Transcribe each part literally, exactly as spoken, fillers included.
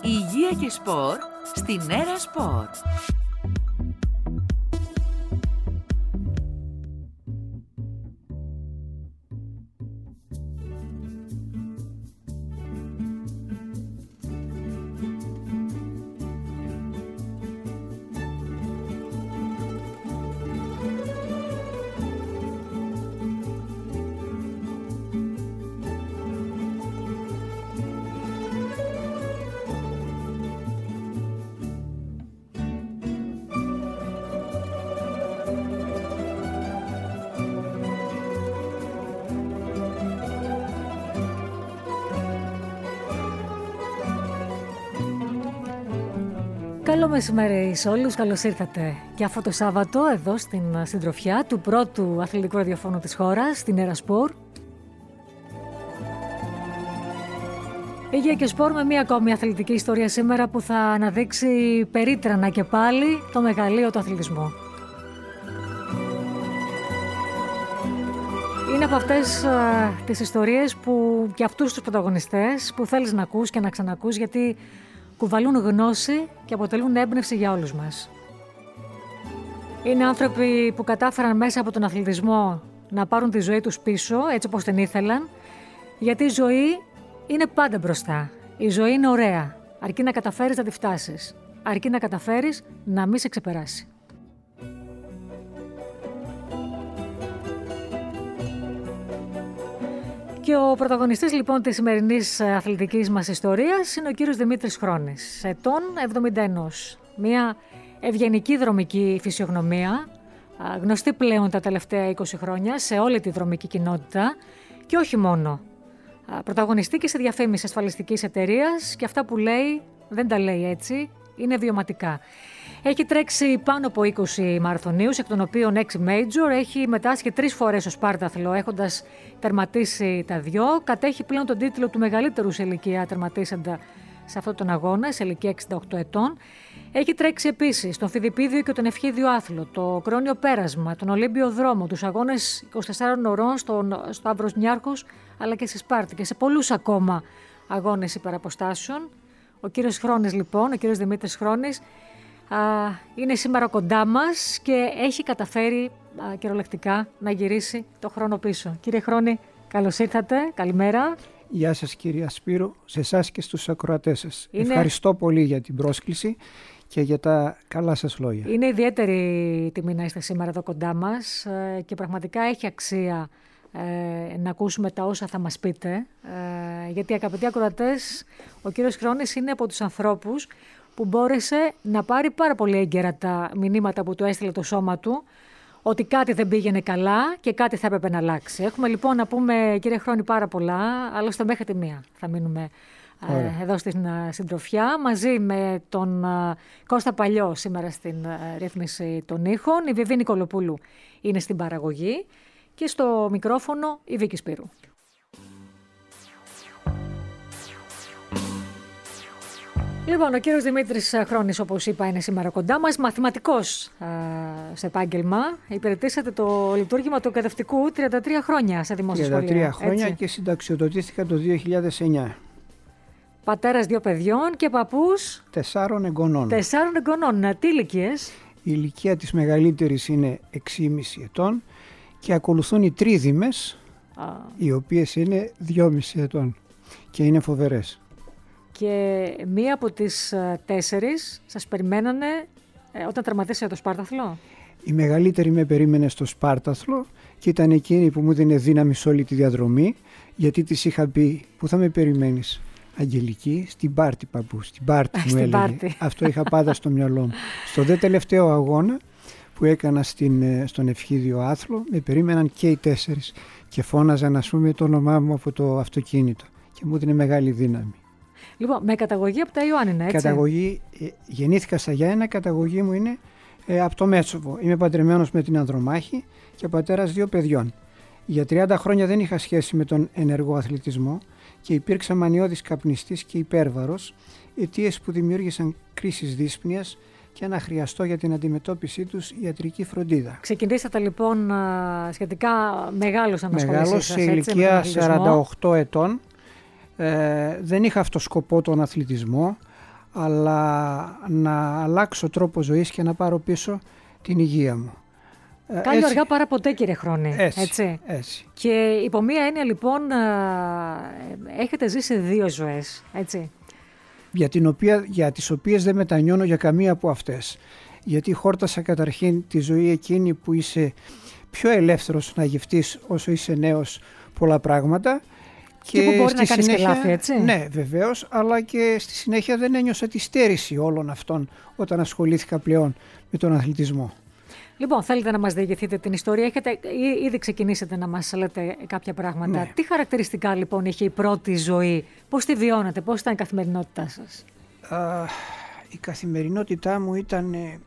Υγεία και σπορ στην Έρα Σπορ. Καλό μεσημέρι σε όλους, καλώς ήρθατε και αυτό το Σάββατο εδώ στην συντροφιά του πρώτου αθλητικού ραδιοφώνου της χώρας, στην Έρα Σπορ. Υγεία και σπορ με μία ακόμη αθλητική ιστορία σήμερα που θα αναδείξει περίτρανα και πάλι το μεγαλείο του αθλητισμού. Είναι από αυτές α, τις ιστορίες που και αυτούς τους πρωταγωνιστές που θέλεις να ακούς και να ξανακούς, γιατί κουβαλούν γνώση και αποτελούν έμπνευση για όλους μας. Είναι άνθρωποι που κατάφεραν μέσα από τον αθλητισμό να πάρουν τη ζωή τους πίσω, έτσι όπως την ήθελαν, γιατί η ζωή είναι πάντα μπροστά. Η ζωή είναι ωραία, αρκεί να καταφέρεις να τη φτάσεις, αρκεί να καταφέρεις να μην σε ξεπεράσει. Και ο πρωταγωνιστής λοιπόν της σημερινής αθλητικής μας ιστορίας είναι ο κύριος Δημήτρης Χρόνης, ετών εβδομήντα ένα. Μια ευγενική δρομική φυσιογνωμία, γνωστή πλέον τα τελευταία είκοσι χρόνια σε όλη τη δρομική κοινότητα και όχι μόνο. Πρωταγωνιστή και σε διαφήμιση ασφαλιστικής εταιρείας και αυτά που λέει δεν τα λέει έτσι, είναι βιωματικά. Έχει τρέξει πάνω από είκοσι μαραθωνίους, εκ των οποίων έξι major, έχει μετάσχει τρεις φορές στο Σπάρταθλο, έχοντας τερματίσει τα δυο. Κατέχει πλέον τον τίτλο του μεγαλύτερου σε ηλικία τερματίσαντα σε αυτόν τον αγώνα, σε ηλικία εξήντα οκτώ ετών. Έχει τρέξει επίσης τον Φιδιπίδιο και τον Ευχίδιο Άθλο, το Κρόνιο Πέρασμα, τον Ολύμπιο Δρόμο, τους αγώνες είκοσι τεσσάρων ωρών στον, στο Αύρος Νιάρχος, αλλά και στη Σπάρτη και σε πολλούς ακόμα αγώνες υπεραποστάσεων. Ο κύριος Χρόνης λοιπόν, ο κύριος Δημήτρης Χρόνης, Α, είναι σήμερα κοντά μας και έχει καταφέρει α, κυριολεκτικά να γυρίσει το χρόνο πίσω. Κύριε Χρόνη, καλώς ήρθατε, καλημέρα. Γεια σας κυρία Σπύρο, σε εσάς και στους ακροατές σας. Είναι... Ευχαριστώ πολύ για την πρόσκληση και για τα καλά σας λόγια. Είναι ιδιαίτερη τιμή να είστε σήμερα εδώ κοντά μας και πραγματικά έχει αξία ε, να ακούσουμε τα όσα θα μας πείτε, ε, γιατί αγαπητοί ακροατές, ο κύριος Χρόνης είναι από τους ανθρώπους που μπόρεσε να πάρει πάρα πολύ έγκαιρα τα μηνύματα που του έστειλε το σώμα του, ότι κάτι δεν πήγαινε καλά και κάτι θα έπρεπε να αλλάξει. Έχουμε λοιπόν να πούμε, κύριε Χρόνη, πάρα πολλά, άλλωστε μέχρι τη μία θα μείνουμε ε, εδώ στην uh, συντροφιά, μαζί με τον uh, Κώστα Παλιό σήμερα στην uh, ρύθμιση των ήχων, η Βιβή Νικολοπούλου είναι στην παραγωγή και στο μικρόφωνο η Βίκη Σπύρου. Λοιπόν, ο κύριος Δημήτρης Χρόνης, όπως είπα, είναι σήμερα κοντά μας. Μαθηματικός α, σε επάγγελμα. Υπηρετήσατε το λειτουργήμα του εκπαιδευτικού τριάντα τρία χρόνια σε δημόσια σχολεία. τριάντα τρία χρόνια έτσι. Και συνταξιοδοτήθηκα το δύο χιλιάδες εννιά. Πατέρας δύο παιδιών και παππούς τεσσάρων εγγονών. Τεσσάρων εγγονών. Τι ηλικίες? Η ηλικία της μεγαλύτερης είναι έξι και μισό ετών και ακολουθούν οι τρίδημες, α. οι οποίες είναι δυόμισι ετών και είναι φοβερές. Και μία από τις τέσσερις σας περιμένανε ε, όταν τερματίσατε το Σπάρταθλο. Η μεγαλύτερη με περίμενε στο Σπάρταθλο και ήταν εκείνη που μου δίνε δύναμη σε όλη τη διαδρομή, γιατί της είχα πει που θα με περιμένεις, Αγγελική, στην πάρτι παππού, στην πάρτι μου έλεγε. Πάρτι. Αυτό είχα πάντα στο μυαλό μου. Στο δε τελευταίο αγώνα που έκανα στην, στον Ευχίδιο Άθλο με περίμεναν και οι τέσσερις και φώναζαν ας πούμε το όνομά μου από το αυτοκίνητο και μου δίνε μεγάλη δύναμη. Λοιπόν, με καταγωγή από τα Ιωάννινα, έτσι. Καταγωγή, ε, γεννήθηκα στα Γιάννενα, καταγωγή μου είναι ε, από το Μέτσοβο. Είμαι παντρεμένος με την Ανδρομάχη και πατέρας δύο παιδιών. Για τριάντα χρόνια δεν είχα σχέση με τον ενεργό αθλητισμό και υπήρξα μανιώδης καπνιστής και υπέρβαρος, αιτίες που δημιούργησαν κρίσεις δύσπνοιας και να χρειαστώ για την αντιμετώπιση τους ιατρική φροντίδα. Ξεκινήσατε λοιπόν σχετικά μεγάλος ανασχολήσεις. Μεγάλος, σε ηλικία σαράντα οκτώ ετών. Ε, δεν είχα αυτό σκοπό τον αθλητισμό, αλλά να αλλάξω τρόπο ζωής και να πάρω πίσω την υγεία μου. Κάλλιο έτσι, αργά παρά ποτέ, κύριε Χρόνη. Έτσι, έτσι. έτσι. Και υπό μία έννοια, λοιπόν, έχετε ζήσει δύο ζωές, έτσι. Για, την οποία, για τις οποίες δεν μετανιώνω για καμία από αυτές. Γιατί χόρτασα καταρχήν τη ζωή εκείνη που είσαι πιο ελεύθερος να γευτείς όσο είσαι νέος πολλά πράγματα. Και, και που μπορεί να κάνεις και λάθη, έτσι. Ναι, βεβαίως, αλλά και στη συνέχεια δεν ένιωσα τη στέρηση όλων αυτών όταν ασχολήθηκα πλέον με τον αθλητισμό. Λοιπόν, θέλετε να μας διηγηθείτε την ιστορία, έχετε ήδη ξεκινήσετε να μας λέτε κάποια πράγματα. Ναι. Τι χαρακτηριστικά λοιπόν είχε η πρώτη ζωή, πώς τη βιώνατε, πώς ήταν η καθημερινότητά σας? Α, η καθημερινότητά μου ήταν ε,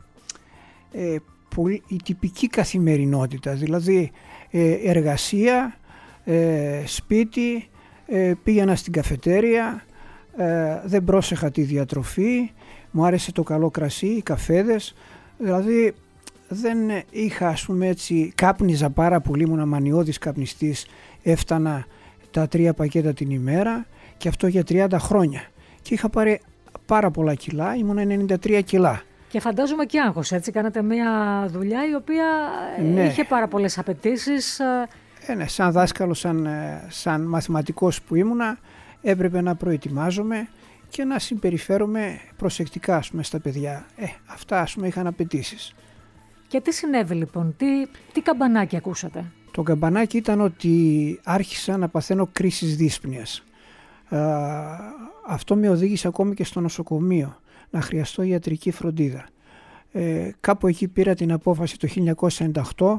ε, πολύ, η τυπική καθημερινότητα, δηλαδή ε, εργασία, ε, σπίτι, ε, πήγαινα στην καφετέρια, ε, δεν πρόσεχα τη διατροφή, μου άρεσε το καλό κρασί, οι καφέδες, δηλαδή δεν είχα, ας πούμε έτσι, κάπνιζα πάρα πολύ, ήμουν αμανιώδης καπνιστής, έφτανα τα τρία πακέτα την ημέρα και αυτό για τριάντα χρόνια και είχα πάρει πάρα πολλά κιλά, ήμουν ενενήντα τρία κιλά. Και φαντάζομαι και άγχος, έτσι, κάνατε μια δουλειά η οποία ναι. είχε πάρα πολλές απαιτήσεις. Ε, ναι, σαν δάσκαλος, σαν, σαν μαθηματικός που ήμουνα, έπρεπε να προετοιμάζομαι και να συμπεριφέρομαι προσεκτικά, ας πούμε, στα παιδιά. Ε, αυτά, ας πούμε, είχαν απαιτήσεις. Και τι συνέβη λοιπόν, τι, τι καμπανάκι ακούσατε? Το καμπανάκι ήταν ότι άρχισα να παθαίνω κρίσεις δύσπνοιας. Ε, αυτό με οδήγησε ακόμη και στο νοσοκομείο, να χρειαστώ ιατρική φροντίδα. Ε, κάπου εκεί πήρα την απόφαση το χίλια εννιακόσια ενενήντα οκτώ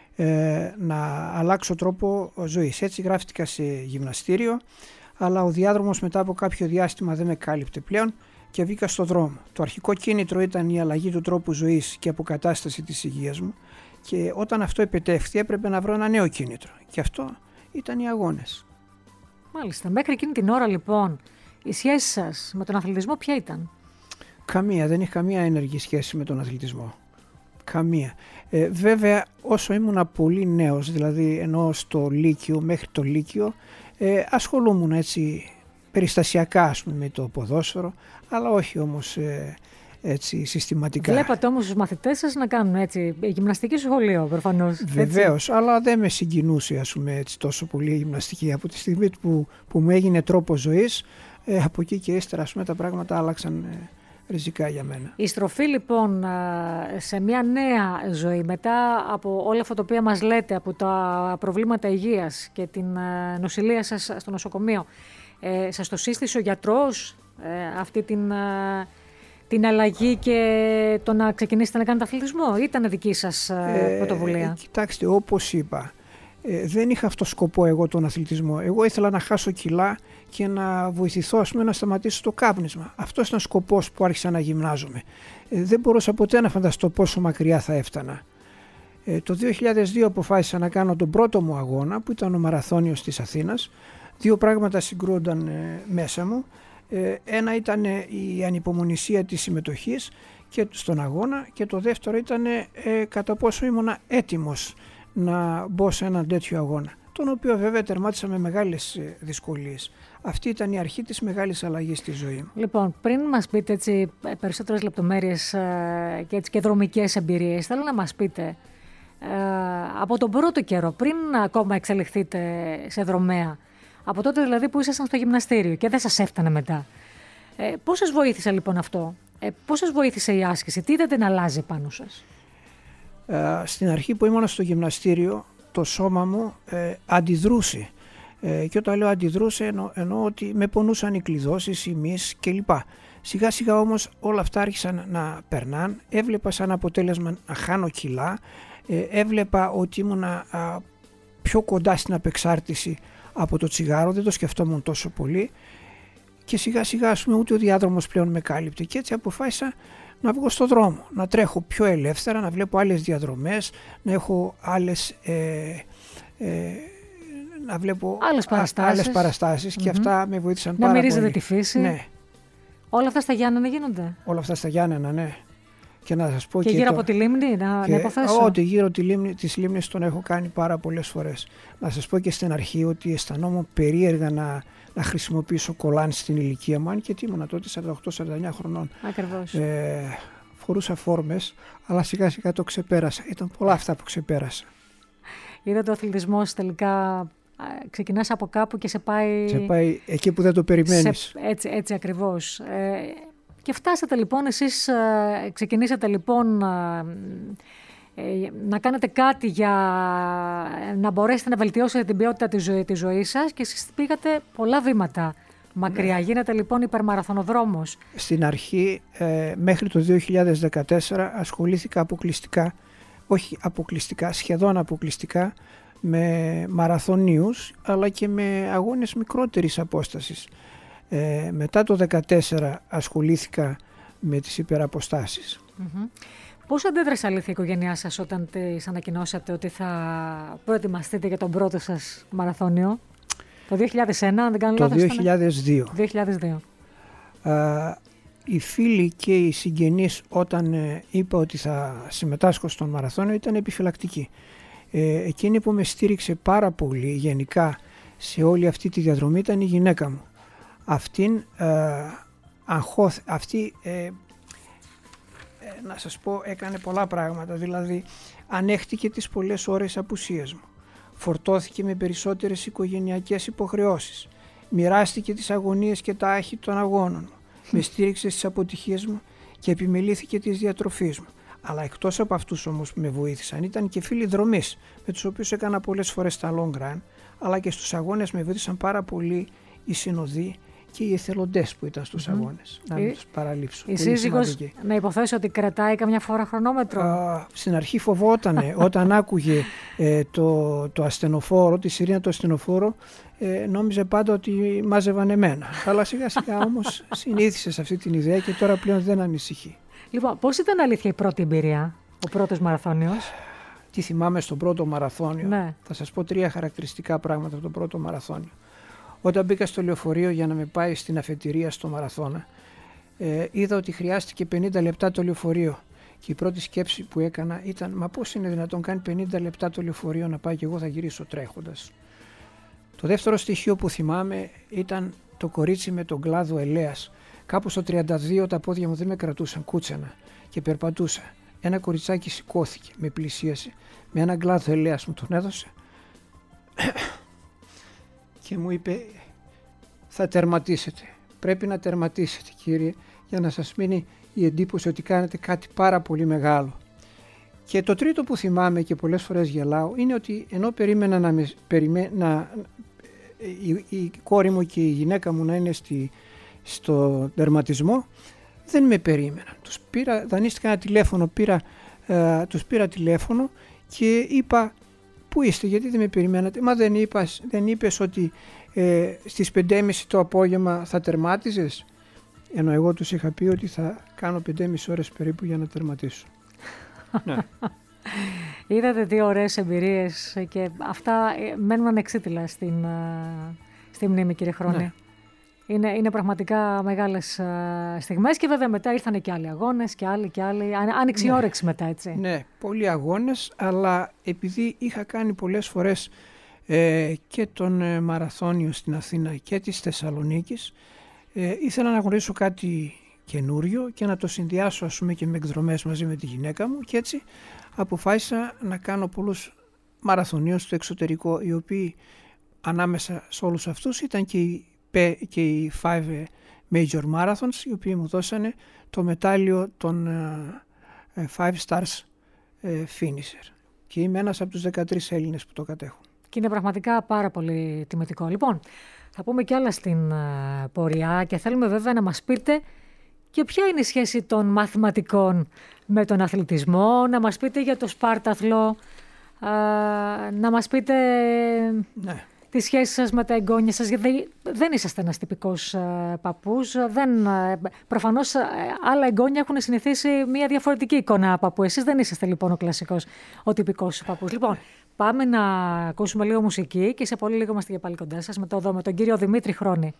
ε, να αλλάξω τρόπο ζωής. Έτσι γράφτηκα σε γυμναστήριο, αλλά ο διάδρομος μετά από κάποιο διάστημα δεν με κάλυπτε πλέον και βγήκα στο δρόμο. Το αρχικό κίνητρο ήταν η αλλαγή του τρόπου ζωής και αποκατάσταση της υγείας μου και όταν αυτό επετεύχθη έπρεπε να βρω ένα νέο κίνητρο και αυτό ήταν οι αγώνες. Μάλιστα. Μέχρι εκείνη την ώρα λοιπόν η σχέση σας με τον αθλητισμό ποια ήταν? Καμία, δεν είχε καμία ενεργή σχέση με τον αθλητισμό. Καμία. Ε, βέβαια όσο ήμουνα πολύ νέος, δηλαδή ενώ στο Λύκειο, μέχρι το Λύκειο, ε, ασχολούμουν έτσι περιστασιακά, ας πούμε, με το ποδόσφαιρο, αλλά όχι όμως ε, έτσι συστηματικά. Βλέπατε όμως τους μαθητές σας να κάνουν έτσι γυμναστική σχολείο προφανώς? Βεβαίως, αλλά δεν με συγκινούσε, ας πούμε, έτσι, τόσο πολύ η γυμναστική. Από τη στιγμή που, που μου έγινε τρόπο ζωής, ε, από εκεί και ύστερα, ας πούμε, τα πράγματα άλλαξαν ε, ριζικά για μένα. Η στροφή λοιπόν σε μια νέα ζωή μετά από όλα αυτά τα οποία μας λέτε, από τα προβλήματα υγείας και την νοσηλεία σας στο νοσοκομείο, ε, σας το σύστησε ο γιατρός ε, αυτή την, την αλλαγή και το να ξεκινήσετε να κάνετε αθλητισμό, ή ήταν δική σας ε, πρωτοβουλία? Ε, κοιτάξτε, όπως είπα, ε, δεν είχα αυτό σκοπό εγώ τον αθλητισμό. Εγώ ήθελα να χάσω κιλά και να βοηθηθώ, ας πούμε, να σταματήσω το κάπνισμα. Αυτός ήταν ο σκοπός που άρχισα να γυμνάζομαι. Ε, δεν μπορούσα ποτέ να φανταστώ πόσο μακριά θα έφτανα. Ε, το δύο χιλιάδες δύο αποφάσισα να κάνω τον πρώτο μου αγώνα, που ήταν ο Μαραθώνιος της Αθήνας. Δύο πράγματα συγκρούονταν ε, μέσα μου. Ε, ένα ήταν ε, η ανυπομονησία της συμμετοχής και στον αγώνα και το δεύτερο ήταν ε, κατά πόσο ήμουνα έτοιμος να μπω σε έναν τέτοιο αγώνα, τον οποίο βέβαια τερμάτισα με μεγάλες δυσκολίες. Αυτή ήταν η αρχή της μεγάλης αλλαγής στη ζωή μου. Λοιπόν, πριν μας πείτε έτσι περισσότερες λεπτομέρειες και, έτσι, και δρομικές εμπειρίες, θέλω να μας πείτε ε, από τον πρώτο καιρό, πριν ακόμα εξελιχθείτε σε δρομέα, από τότε δηλαδή που ήσασταν στο γυμναστήριο και δεν σας έφτανε μετά, ε, πώς σας βοήθησε λοιπόν αυτό, ε, πώς σας βοήθησε η άσκηση, τι είδατε να αλλάζει πάνω σας? Ε, στην αρχή που ήμουν στο γυμναστήριο, το σώμα μου ε, αντιδρούσε. Ε, και όταν λέω αντιδρούσε εννο, εννοώ ότι με πονούσαν οι κλειδώσεις, οι μυς κλπ. Σιγά σιγά όμως όλα αυτά άρχισαν να περνάν, έβλεπα σαν αποτέλεσμα να χάνω κιλά, ε, έβλεπα ότι ήμουνα α, πιο κοντά στην απεξάρτηση από το τσιγάρο, δεν το σκεφτόμουν τόσο πολύ και σιγά σιγά, ας πούμε, ούτε ο διάδρομος πλέον με κάλυπτε και έτσι αποφάσισα να βγω στον δρόμο, να τρέχω πιο ελεύθερα, να βλέπω άλλες διαδρομές, να έχω άλλες, ε, ε, να βλέπω άλλες παραστάσεις, άλλες παραστάσεις mm-hmm. και αυτά με βοήθησαν να πάρα πολύ. Να μυρίζετε τη φύση. Ναι. Όλα αυτά στα Γιάννενα γίνονται? Όλα αυτά στα Γιάννενα, ναι. Και να σας πω και, και γύρω το... από τη λίμνη, να, και... να υποθέσω. Ό,τι γύρω τη λίμνη, της λίμνης τον έχω κάνει πάρα πολλές φορές. Να σας πω και στην αρχή ότι αισθανόμουν περίεργα να, να χρησιμοποιήσω κολάν στην ηλικία μου, αν και τι ήμουνα τότε σαράντα οκτώ σαράντα εννιά χρονών. Ακριβώς. Ε, φορούσα φόρμες, αλλά σιγά σιγά το ξεπέρασα. Ήταν πολλά αυτά που ξεπέρασα. Είδατε ο αθλητισμός τελικά ξεκινάς από κάπου και σε πάει... Σε πάει εκεί που δεν το περιμένεις. Σε, έτσι, έτσι ακριβώς. Ε, και φτάσατε λοιπόν, εσείς ε, ξεκινήσατε λοιπόν ε, να κάνετε κάτι για να μπορέσετε να βελτιώσετε την ποιότητα της, ζωή, της ζωής σας και εσείς πήγατε πολλά βήματα μακριά. Ναι. Γίνατε λοιπόν υπερμαραθωνοδρόμος. Στην αρχή, ε, μέχρι το δύο χιλιάδες δεκατέσσερα ασχολήθηκα αποκλειστικά, όχι αποκλειστικά, σχεδόν αποκλειστικά, με μαραθωνίους αλλά και με αγώνες μικρότερης απόστασης. Ε, μετά το δύο χιλιάδες δεκατέσσερα ασχολήθηκα με τις υπεραποστάσεις. Mm-hmm. Πώς αντέδρασε αλήθεια η οικογένειά σας όταν της ανακοινώσατε ότι θα προετοιμαστείτε για τον πρώτο σας μαραθώνιο? Το δύο χιλιάδες ένα, αν δεν κάνω λάθος. Το δύο χιλιάδες δύο. δύο χιλιάδες δύο. Α, οι φίλοι και οι συγγενείς όταν ε, είπα ότι θα συμμετάσχω στον μαραθώνιο ήταν επιφυλακτικοί. Ε, εκείνη που με στήριξε πάρα πολύ γενικά σε όλη αυτή τη διαδρομή ήταν η γυναίκα μου. Αυτήν, ε, αγχώθ, αυτή ε, ε, να σας πω έκανε πολλά πράγματα, δηλαδή ανέχτηκε τις πολλές ώρες απουσίας μου, φορτώθηκε με περισσότερες οικογενειακές υποχρεώσεις, μοιράστηκε τις αγωνίες και τα άχη των αγώνων μου, με στήριξε στις αποτυχίες μου και επιμελήθηκε της διατροφής μου. Αλλά εκτός από αυτούς όμως που με βοήθησαν ήταν και φίλοι δρομής με τους οποίους έκανα πολλές φορές τα long run, αλλά και στους αγώνες με βοήθησαν πάρα πολύ οι συνοδοί και οι εθελοντές που ήταν στους mm-hmm. αγώνες. Να μην τους παραλείψω. Η σύζυγος να υποθέσω ότι κρατάει καμιά φορά χρονόμετρο. Α, στην αρχή φοβότανε όταν άκουγε ε, το, το ασθενοφόρο, τη σιρήνα του ασθενοφόρου, ε, νόμιζε πάντα ότι μάζευαν εμένα. Αλλά σιγά σιγά όμως συνήθισε σε αυτή την ιδέα και τώρα πλέον δεν ανησυχεί. Λοιπόν, πώς ήταν αλήθεια η πρώτη εμπειρία, ο πρώτος μαραθώνιος? Τι θυμάμαι στον πρώτο μαραθώνιο? Ναι. Θα σας πω τρία χαρακτηριστικά πράγματα από τον πρώτο μαραθώνιο. Όταν μπήκα στο λεωφορείο για να με πάει στην αφετηρία στο μαραθώνα, ε, είδα ότι χρειάστηκε πενήντα λεπτά το λεωφορείο. Και η πρώτη σκέψη που έκανα ήταν, μα πώς είναι δυνατόν κάνει πενήντα λεπτά το λεωφορείο να πάει και εγώ θα γυρίσω τρέχοντας. Το δεύτερο στοιχείο που θυμάμαι ήταν το κορίτσι με τον κλάδο ελαίας. Κάπου στο τριάντα δύο τα πόδια μου δεν με κρατούσαν, κούτσανα και περπατούσα. Ένα κοριτσάκι σηκώθηκε, με πλησίασε, με έναν κλάδο ελαίας μου τον έδωσε και μου είπε, θα τερματίσετε, πρέπει να τερματίσετε κύριε, για να σας μείνει η εντύπωση ότι κάνετε κάτι πάρα πολύ μεγάλο. Και το τρίτο που θυμάμαι και πολλές φορές γελάω είναι ότι ενώ περίμενα να, με, περιμέ, να η, η κόρη μου και η γυναίκα μου να είναι στη, στο τερματισμό, δεν με περίμεναν. Τους πήρα, δανείστηκα ένα τηλέφωνο, πήρα, ε, τους πήρα τηλέφωνο και είπα, πού είστε, γιατί δεν με περιμένατε? Μα δεν, είπας, δεν είπες ότι ε, στις πέντε και μισή το απόγευμα θα τερμάτιζες? Ενώ εγώ τους είχα πει ότι θα κάνω πέντε και μισή ώρες περίπου για να τερματίσω. Ναι. Είδατε τι ωραίες εμπειρίες και αυτά μένουν ανεξίτηλα στην, στη μνήμη, κύριε Χρόνη. Ναι. Είναι, είναι πραγματικά μεγάλες uh, στιγμές και βέβαια μετά ήρθαν και άλλοι αγώνες και άλλοι και άλλοι. Άνοιξε η όρεξη μετά, έτσι. Ναι, πολλοί αγώνες, αλλά επειδή είχα κάνει πολλές φορές ε, και τον ε, μαραθώνιο στην Αθήνα και της Θεσσαλονίκης, ε, ήθελα να γνωρίσω κάτι καινούριο και να το συνδυάσω ας πούμε και με εκδρομές μαζί με τη γυναίκα μου και έτσι αποφάσισα να κάνω πολλούς μαραθωνίους στο εξωτερικό, οι οποίοι ανάμεσα σε όλους αυτούς ήταν και οι και οι five major marathons, οι οποίοι μου δώσανε το μετάλλιο των uh, five stars uh, finisher. Και είμαι ένας από τους δεκατρείς Έλληνες που το κατέχουν. Και είναι πραγματικά πάρα πολύ τιμητικό. Λοιπόν, θα πούμε κι άλλα στην uh, πορεία και θέλουμε βέβαια να μας πείτε και ποια είναι η σχέση των μαθηματικών με τον αθλητισμό, να μας πείτε για το σπάρταθλο, uh, να μας πείτε... Ναι. Τη σχέση σας με τα εγγόνια σας, γιατί δεν είσαστε ένας τυπικός uh, παππούς. Δεν, uh, προφανώς uh, άλλα εγγόνια έχουν συνηθίσει μια διαφορετική εικόνα παππού. Εσείς δεν είσαστε λοιπόν ο κλασικός, ο τυπικός παππούς. Λοιπόν, πάμε να ακούσουμε λίγο μουσική και σε πολύ λίγο είμαστε και πάλι κοντά σας με, το, με τον κύριο Δημήτρη Χρόνη.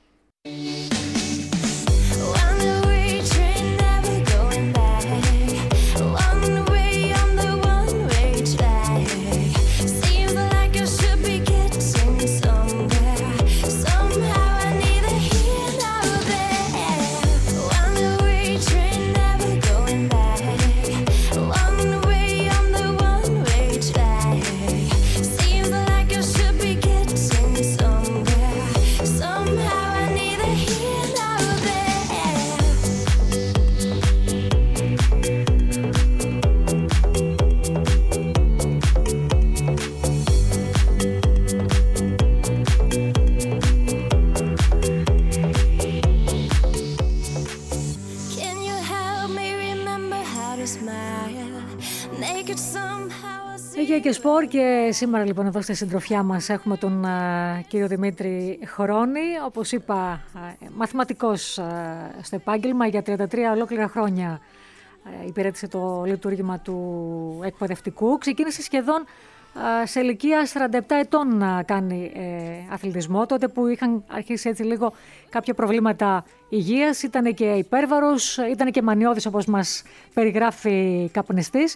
Υγεία και σπορ, και σήμερα λοιπόν εδώ στη συντροφιά μας έχουμε τον α, κύριο Δημήτρη Χρόνη, όπως είπα α, μαθηματικός α, στο επάγγελμα, για τριάντα τρία ολόκληρα χρόνια α, υπηρέτησε το λειτουργήμα του εκπαιδευτικού. Ξεκίνησε σχεδόν α, σε ηλικία σαράντα επτά ετών να κάνει ε, αθλητισμό, τότε που είχαν αρχίσει έτσι λίγο κάποια προβλήματα υγείας, ήταν και υπέρβαρος, ήταν και μανιώδης όπως μας περιγράφει καπνιστής.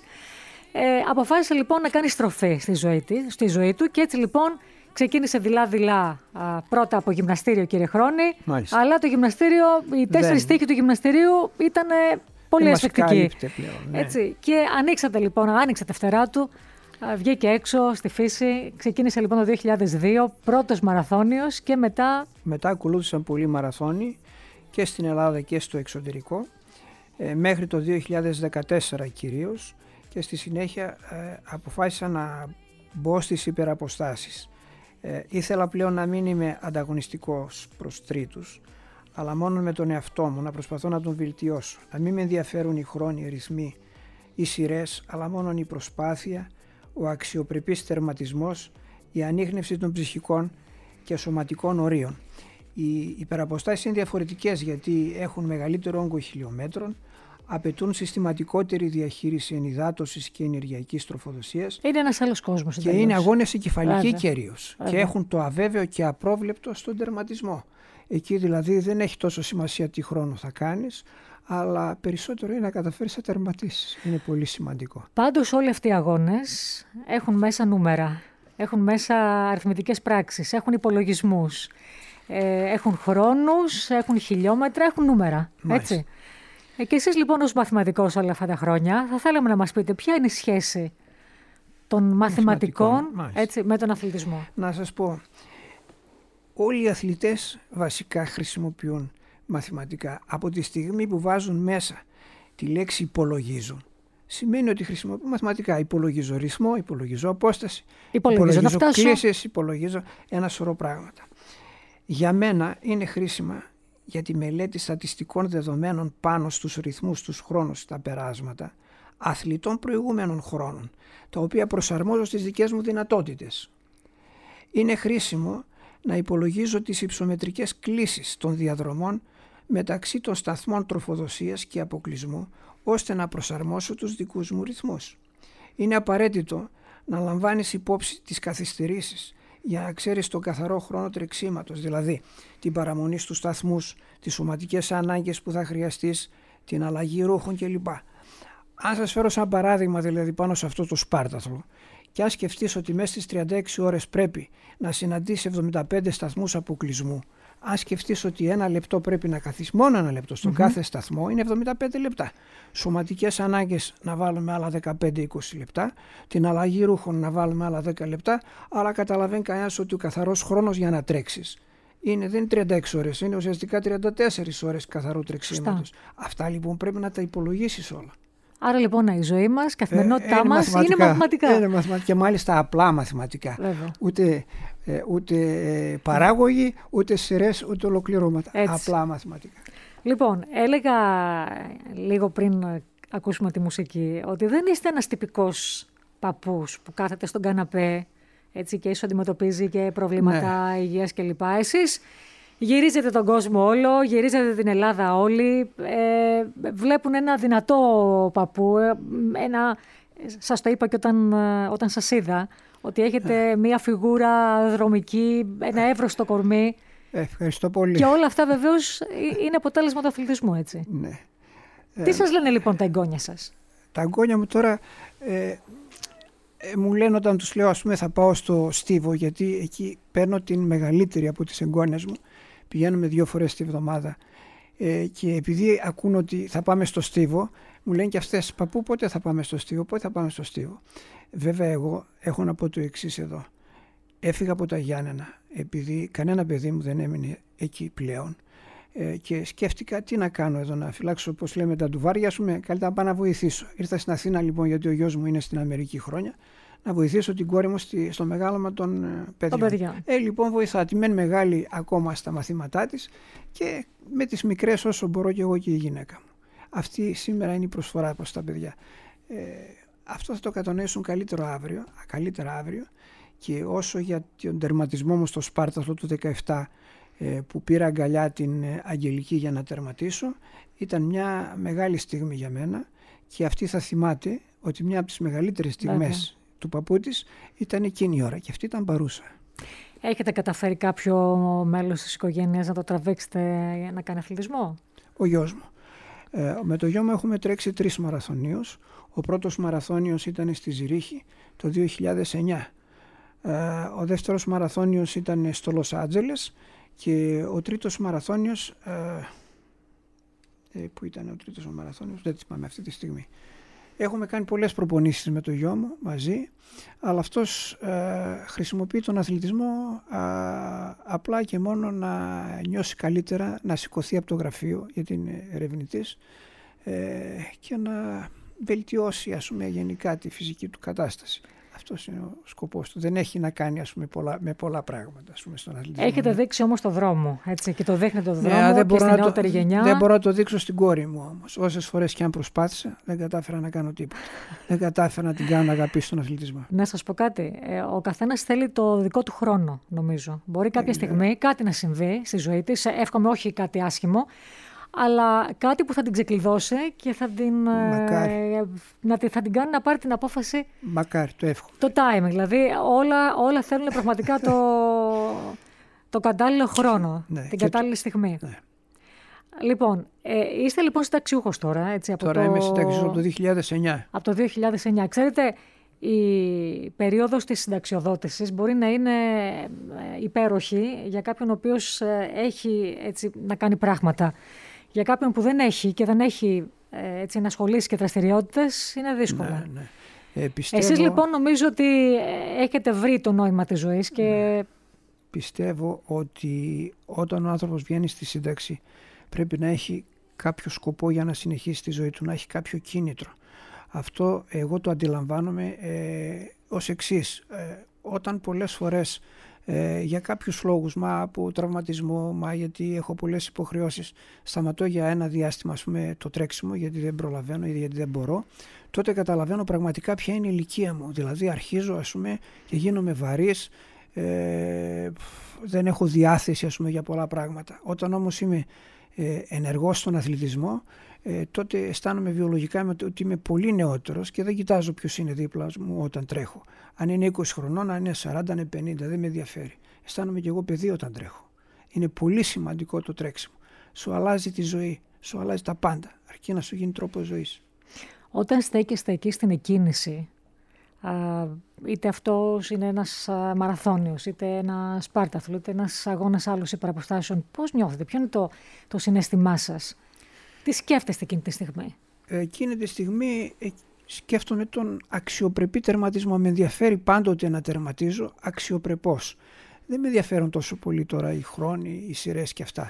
Ε, αποφάσισε λοιπόν να κάνει στροφή στη ζωή, στη ζωή του, και έτσι λοιπόν ξεκίνησε δειλά-δειλά α, πρώτα από γυμναστήριο, κύριε Χρόνη. Μάλιστα. Αλλά το γυμναστήριο, οι τέσσερις τοίχοι του γυμναστηρίου ήταν ε, πολύ ασφεκτικοί. Ναι. Έτσι. Και ανοίξατε λοιπόν, άνοιξε τα φτερά του, α, βγήκε έξω στη φύση, ξεκίνησε λοιπόν το δύο χιλιάδες δύο, πρώτος μαραθώνιος, και μετά... Μετά ακολούθησαν πολλοί μαραθώνοι και στην Ελλάδα και στο εξωτερικό, ε, μέχρι το δύο χιλιάδες δεκατέσσερα κυρίως. Και στη συνέχεια ε, αποφάσισα να μπω στις υπεραποστάσεις. Ε, ήθελα πλέον να μην είμαι ανταγωνιστικός προς τρίτους, αλλά μόνο με τον εαυτό μου, να προσπαθώ να τον βελτιώσω. Να μην με ενδιαφέρουν οι χρόνοι, οι ρυθμοί, οι σειρές, αλλά μόνο η προσπάθεια, ο αξιοπρεπής τερματισμός, η ανίχνευση των ψυχικών και σωματικών ορίων. Οι υπεραποστάσεις είναι διαφορετικές γιατί έχουν μεγαλύτερο όγκο χιλιόμετρων, απαιτούν συστηματικότερη διαχείριση ενυδάτωσης και ενεργειακής τροφοδοσίας. Είναι ένας άλλος κόσμος. Και είναι αγώνες εγκεφαλικοί κυρίως. Και έχουν το αβέβαιο και απρόβλεπτο στον τερματισμό. Εκεί δηλαδή δεν έχει τόσο σημασία τι χρόνο θα κάνεις, αλλά περισσότερο είναι να καταφέρεις να τερματίσεις. Είναι πολύ σημαντικό. Πάντως όλοι αυτοί οι αγώνες έχουν μέσα νούμερα, έχουν μέσα αριθμητικές πράξεις, έχουν υπολογισμούς, ε, έχουν χρόνους, έχουν χιλιόμετρα, έχουν νούμερα. Μάλιστα. Έτσι. Και εσείς λοιπόν ως μαθηματικός όλα αυτά τα χρόνια θα θέλαμε να μας πείτε ποια είναι η σχέση των μαθηματικών, έτσι, με τον αθλητισμό. Να σας πω, όλοι οι αθλητές βασικά χρησιμοποιούν μαθηματικά. Από τη στιγμή που βάζουν μέσα τη λέξη υπολογίζουν, σημαίνει ότι χρησιμοποιούν μαθηματικά. Υπολογίζω ρυθμό, υπολογίζω απόσταση, υπολογίζω, υπολογίζω κλίσεις, υπολογίζω ένα σωρό πράγματα. Για μένα είναι χρήσιμα για τη μελέτη στατιστικών δεδομένων πάνω στους ρυθμούς, στους χρόνους, στα περάσματα αθλητών προηγούμενων χρόνων, τα οποία προσαρμόζω στις δικές μου δυνατότητες. Είναι χρήσιμο να υπολογίζω τις υψομετρικές κλίσεις των διαδρομών μεταξύ των σταθμών τροφοδοσίας και αποκλεισμού, ώστε να προσαρμόσω τους δικούς μου ρυθμούς. Είναι απαραίτητο να λαμβάνεις υπόψη τις καθυστερήσεις, για να ξέρεις τον καθαρό χρόνο τρεξίματος, δηλαδή την παραμονή στους σταθμούς, τις σωματικές ανάγκες που θα χρειαστείς, την αλλαγή ρούχων κλπ. Αν σας φέρω σαν παράδειγμα δηλαδή πάνω σε αυτό το σπάρταθλο, και αν σκεφτείς ότι μέσα στις τριάντα έξι ώρες πρέπει να συναντήσεις εβδομήντα πέντε σταθμούς αποκλεισμού, αν σκεφτείς ότι ένα λεπτό πρέπει να καθίσεις, μόνο ένα λεπτό στον mm-hmm. κάθε σταθμό, είναι εβδομήντα πέντε λεπτά. Σωματικές ανάγκες να βάλουμε άλλα δεκαπέντε με είκοσι λεπτά, την αλλαγή ρούχων να βάλουμε άλλα δέκα λεπτά, αλλά καταλαβαίνει κανένας ότι ο καθαρός χρόνος για να τρέξεις είναι, δεν είναι τριάντα έξι ώρες, είναι ουσιαστικά τριάντα τέσσερις ώρες καθαρού τρεξίματος. Αυτά λοιπόν πρέπει να τα υπολογίσεις όλα. Άρα λοιπόν η ζωή μας, καθημερινότητά ε, μας είναι μαθηματικά. Είναι μαθηματικά και μάλιστα απλά μαθηματικά. Βέβαια. Ούτε, ε, ούτε ε, παράγωγοι, ούτε σειρές, ούτε ολοκληρώματα. Έτσι. Απλά μαθηματικά. Λοιπόν, έλεγα λίγο πριν ακούσουμε τη μουσική ότι δεν είστε ένας τυπικός παππούς που κάθεται στον καναπέ, έτσι, και ίσως αντιμετωπίζει και προβλήματα ναι. υγείας κλπ. Εσείς γυρίζετε τον κόσμο όλο, γυρίζετε την Ελλάδα όλη, ε, βλέπουν ένα δυνατό παππού, ένα, σας το είπα και όταν, όταν σας είδα, ότι έχετε μία φιγούρα δρομική, ένα εύρωστο κορμί. Ευχαριστώ πολύ. Και όλα αυτά βεβαίως είναι αποτέλεσμα του αθλητισμού, έτσι. Ναι. Τι ε, σας λένε λοιπόν τα εγγόνια σας? Τα εγγόνια μου τώρα ε, ε, μου λένε όταν τους λέω, ας πούμε, θα πάω στο Στίβο, γιατί εκεί παίρνω την μεγαλύτερη από τις εγγόνες μου. Πηγαίνουμε δύο φορές τη βδομάδα ε, και επειδή ακούν ότι θα πάμε στο Στίβο, μου λένε και αυτές, παππού, πότε θα πάμε στο Στίβο, πότε θα πάμε στο Στίβο. Βέβαια εγώ έχω να πω το εξής εδώ. Έφυγα από τα Γιάννενα επειδή κανένα παιδί μου δεν έμεινε εκεί πλέον ε, και σκέφτηκα τι να κάνω εδώ, να φυλάξω, όπως λέμε, τα ντουβάρια, ας πούμε, καλύτερα να πάω να βοηθήσω. Ήρθα στην Αθήνα λοιπόν, γιατί ο γιος μου είναι στην Αμερική χρόνια, να βοηθήσω την κόρη μου στη, στο μεγάλωμα των παιδιών. παιδιών. Ε, λοιπόν, βοηθά. Τη μένει μεγάλη ακόμα στα μαθήματά της και με τις μικρές όσο μπορώ και εγώ και η γυναίκα μου. Αυτή σήμερα είναι η προσφορά προς τα παιδιά. Ε, αυτό θα το κατανοήσουν καλύτερο αύριο, καλύτερα αύριο, και όσο για τον τερματισμό μου στο Σπάρταθλο του δεκαεπτά, ε, που πήρα αγκαλιά την Αγγελική για να τερματίσω, ήταν μια μεγάλη στιγμή για μένα, και αυτή θα θυμάται ότι μια από τις μεγαλύτερες στιγμές Βέβαια. του παππού της ήταν εκείνη η ώρα, και αυτή ήταν παρούσα. Έχετε καταφέρει κάποιο μέλος της οικογένειας να το τραβήξετε να κάνει αθλητισμό? Ο γιος μου. Ε, με το γιο μου έχουμε τρέξει τρεις μαραθωνίους. Ο πρώτος μαραθώνιος ήταν στη Ζηρίχη το δύο χιλιάδες εννιά. Ε, ο δεύτερος μαραθώνιος ήταν στο Λος Άντζελες, και ο τρίτος μαραθώνιος... Ε, ε, που ήταν ο τρίτος μαραθώνιος, δεν θυμάμαι αυτή τη στιγμή. Έχουμε κάνει πολλές προπονήσεις με το γιο μου μαζί, αλλά αυτός ε, χρησιμοποιεί τον αθλητισμό α, απλά και μόνο να νιώσει καλύτερα, να σηκωθεί από το γραφείο, γιατί είναι ερευνητής, ε, και να βελτιώσει, ας πούμε, γενικά τη φυσική του κατάσταση. Αυτός είναι ο σκοπός του. Δεν έχει να κάνει, ας πούμε, πολλά, με πολλά πράγματα, ας πούμε, στον αθλητισμό. Έχετε δείξει όμως το δρόμο, έτσι, και το δείχνετε το δρόμο, ναι, και στην νεότερη γενιά. Δεν μπορώ να το δείξω στην κόρη μου όμως. Όσες φορές και αν προσπάθησα, δεν κατάφερα να κάνω τίποτα. Δεν κατάφερα να την κάνω να αγαπήσει τον αθλητισμό. Να σας πω κάτι. Ο καθένας θέλει το δικό του χρόνο, νομίζω. Μπορεί κάποια ε, στιγμή ναι. κάτι να συμβεί στη ζωή της. Εύχομαι όχι κάτι άσχημο, αλλά κάτι που θα την ξεκλειδώσει και θα την, ε, να, θα την κάνει να πάρει την απόφαση. Μακάρι, το εύχομαι. Το timing, δηλαδή όλα, όλα θέλουν πραγματικά το, το κατάλληλο χρόνο, ναι, την κατάλληλη το... στιγμή. Ναι. Λοιπόν, ε, είστε λοιπόν συνταξιούχος τώρα, έτσι, από τώρα το... είμαι συνταξιούχος από το δύο χιλιάδες εννιά. Από το δύο χιλιάδες εννιά. Ξέρετε, η περίοδος της συνταξιοδότησης μπορεί να είναι υπέροχη για κάποιον ο οποίος έχει, έτσι, να κάνει πράγματα. Για κάποιον που δεν έχει και δεν έχει, έτσι, να ασχολήσει και δραστηριότητες, είναι δύσκολο. Ναι, ναι. Ε, πιστεύω... Εσείς λοιπόν νομίζω ότι έχετε βρει το νόημα της ζωής και... Ναι. Πιστεύω ότι όταν ο άνθρωπος βγαίνει στη σύνταξη πρέπει να έχει κάποιο σκοπό για να συνεχίσει τη ζωή του, να έχει κάποιο κίνητρο. Αυτό εγώ το αντιλαμβάνομαι ε, ως εξής. Ε, όταν πολλές φορές ε, για κάποιους λόγους, μα από τραυματισμό, μα γιατί έχω πολλές υποχρεώσεις, σταματώ για ένα διάστημα, ας πούμε, το τρέξιμο, γιατί δεν προλαβαίνω ή γιατί δεν μπορώ, τότε καταλαβαίνω πραγματικά ποια είναι η ηλικία μου. Δηλαδή αρχίζω, ας πούμε, και γίνομαι βαρύς, ε, δεν έχω διάθεση, ας πούμε, για πολλά πράγματα. Όταν όμως είμαι ε, ενεργός στον αθλητισμό, Ε, τότε αισθάνομαι βιολογικά με το ότι είμαι πολύ νεότερος και δεν κοιτάζω ποιος είναι δίπλα μου όταν τρέχω. Αν είναι είκοσι χρονών, αν είναι σαράντα, αν είναι πενήντα, δεν με ενδιαφέρει. Αισθάνομαι και εγώ παιδί όταν τρέχω. Είναι πολύ σημαντικό το τρέξιμο. Σου αλλάζει τη ζωή, σου αλλάζει τα πάντα, αρκεί να σου γίνει τρόπος ζωής. Όταν στέκεστε εκεί στην εκκίνηση, α, είτε αυτός είναι ένας α, μαραθώνιος, είτε ένα σπάρταθλο, είτε ένας αγώνας άλλους υπεραποστάσεων, πώς νιώθετε, ποιο είναι το, το συναίσθημά σας? Τι σκέφτεστε εκείνη τη στιγμή? Εκείνη τη στιγμή ε, σκέφτομαι τον αξιοπρεπή τερματισμό. Με ενδιαφέρει πάντοτε να τερματίζω αξιοπρεπώς. Δεν με ενδιαφέρουν τόσο πολύ τώρα οι χρόνοι, οι σειρές και αυτά.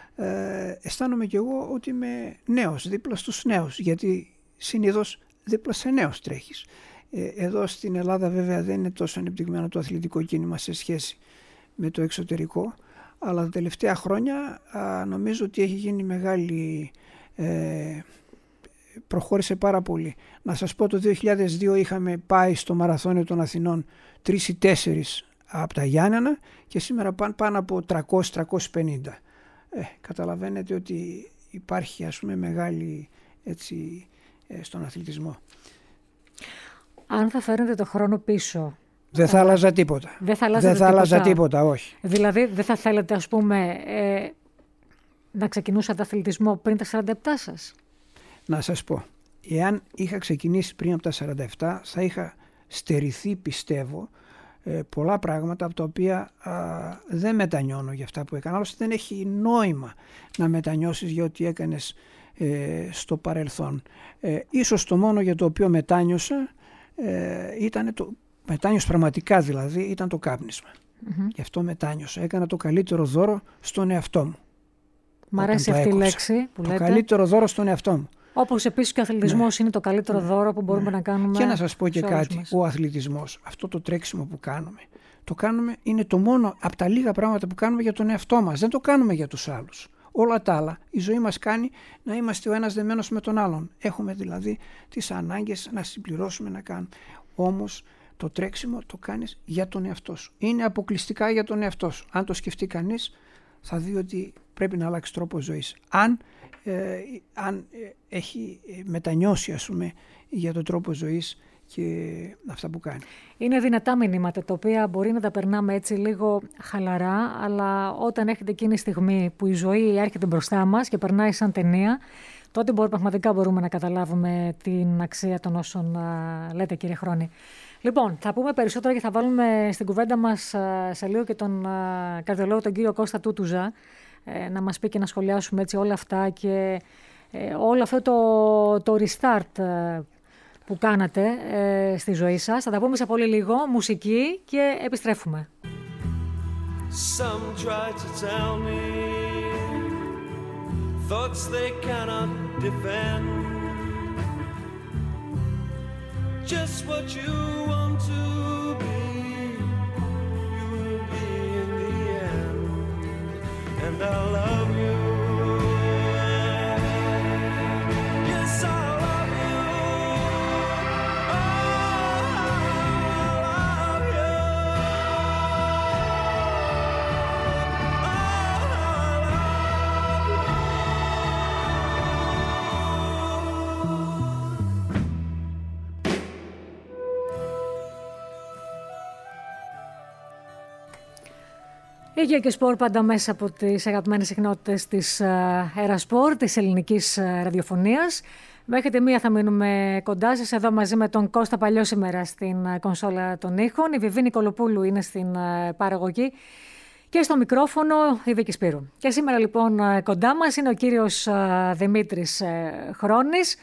Ε, αισθάνομαι κι εγώ ότι είμαι νέος, δίπλα στους νέους, γιατί συνήθως δίπλα σε νέους τρέχεις. Ε, εδώ στην Ελλάδα βέβαια δεν είναι τόσο ανεπτυγμένο το αθλητικό κίνημα σε σχέση με το εξωτερικό, αλλά τα τελευταία χρόνια α, νομίζω ότι έχει γίνει μεγάλη... Ε, προχώρησε πάρα πολύ. Να σας πω, το δύο χιλιάδες δύο είχαμε πάει στο Μαραθώνιο των Αθηνών τρεις ή τέσσερις από τα Γιάννενα και σήμερα πάνε πάνω από τριακόσια με τριακόσια πενήντα. Ε, καταλαβαίνετε ότι υπάρχει, ας πούμε, μεγάλη, έτσι, ε, στον αθλητισμό. Αν θα φέρνετε το χρόνο πίσω... Δεν θα άλλαζα τίποτα. Δεν θα δεν θα άλλαζα τίποτα, όχι. Δηλαδή δεν θα θέλετε, ας πούμε, ε, να ξεκινούσατε αθλητισμό πριν τα σαράντα επτά σας? Να σας πω, εάν είχα ξεκινήσει πριν από τα σαράντα επτά θα είχα στερηθεί, πιστεύω, ε, πολλά πράγματα από τα οποία α, δεν μετανιώνω για αυτά που έκανα. Άλλωστε δεν έχει νόημα να μετανιώσεις για ό,τι έκανες ε, στο παρελθόν. Ε, ίσως το μόνο για το οποίο μετάνιωσα ε, ήταν το... Μετάνιωσα πραγματικά, δηλαδή, ήταν το κάπνισμα. Mm-hmm. Γι' αυτό μετάνιωσα. Έκανα το καλύτερο δώρο στον εαυτό μου. Μ' αρέσει αυτή η λέξη που το λέτε. Το καλύτερο δώρο στον εαυτό μου. Όπως επίσης και ο αθλητισμός, ναι, είναι το καλύτερο, ναι, δώρο που μπορούμε, ναι, να κάνουμε. Και να σας πω και κάτι. Μας. Ο αθλητισμός, αυτό το τρέξιμο που κάνουμε, το κάνουμε, είναι το μόνο από τα λίγα πράγματα που κάνουμε για τον εαυτό μας. Δεν το κάνουμε για τους άλλους. όλα τα άλλα. Η ζωή μας κάνει να είμαστε ο ένας δεμένος με τον άλλον. Έχουμε δηλαδή τις ανάγκες να συμπληρώσουμε, να κάνουμε. Όμως το τρέξιμο το κάνεις για τον εαυτό σου. Είναι αποκλειστικά για τον εαυτό σου. Αν το σκεφτεί κανείς, θα δει ότι πρέπει να αλλάξει τρόπο ζωής. Αν, ε, αν ε, έχει μετανιώσει, ας πούμε, για τον τρόπο ζωής και αυτά που κάνει. Είναι δυνατά μηνύματα τα οποία μπορεί να τα περνάμε έτσι λίγο χαλαρά, αλλά όταν έρχεται εκείνη η στιγμή που η ζωή έρχεται μπροστά μας και περνάει σαν ταινία, τότε μπορεί, πραγματικά μπορούμε να καταλάβουμε την αξία των όσων α, λέτε, κύριε Χρόνη. Λοιπόν, θα πούμε περισσότερο και θα βάλουμε στην κουβέντα μας α, σε λίγο και τον α, καρδιολόγο, τον κύριο Κώστα Τούτουζα, ε, να μας πει και να σχολιάσουμε έτσι όλα αυτά και ε, όλο αυτό το, το restart ε, που κάνατε ε, στη ζωή σας. Θα τα πούμε σε πολύ λίγο, μουσική και επιστρέφουμε. Some try to tell me thoughts they cannot defend. Just what you want to be, you will be in the end. And I love you. Υγεία και σπορ πάντα μέσα από τις αγαπημένες συχνότητες της Έρα Σπορ, της ελληνικής ραδιοφωνίας. Μέχρι τη μία θα μείνουμε κοντά σας εδώ μαζί με τον Κώστα Παλιώσημερα στην κονσόλα των ήχων. Η Βιβή Νικολοπούλου είναι στην παραγωγή και στο μικρόφωνο η Βίκη Σπύρου. Και σήμερα λοιπόν κοντά μας είναι ο κύριος Δημήτρης Χρόνης,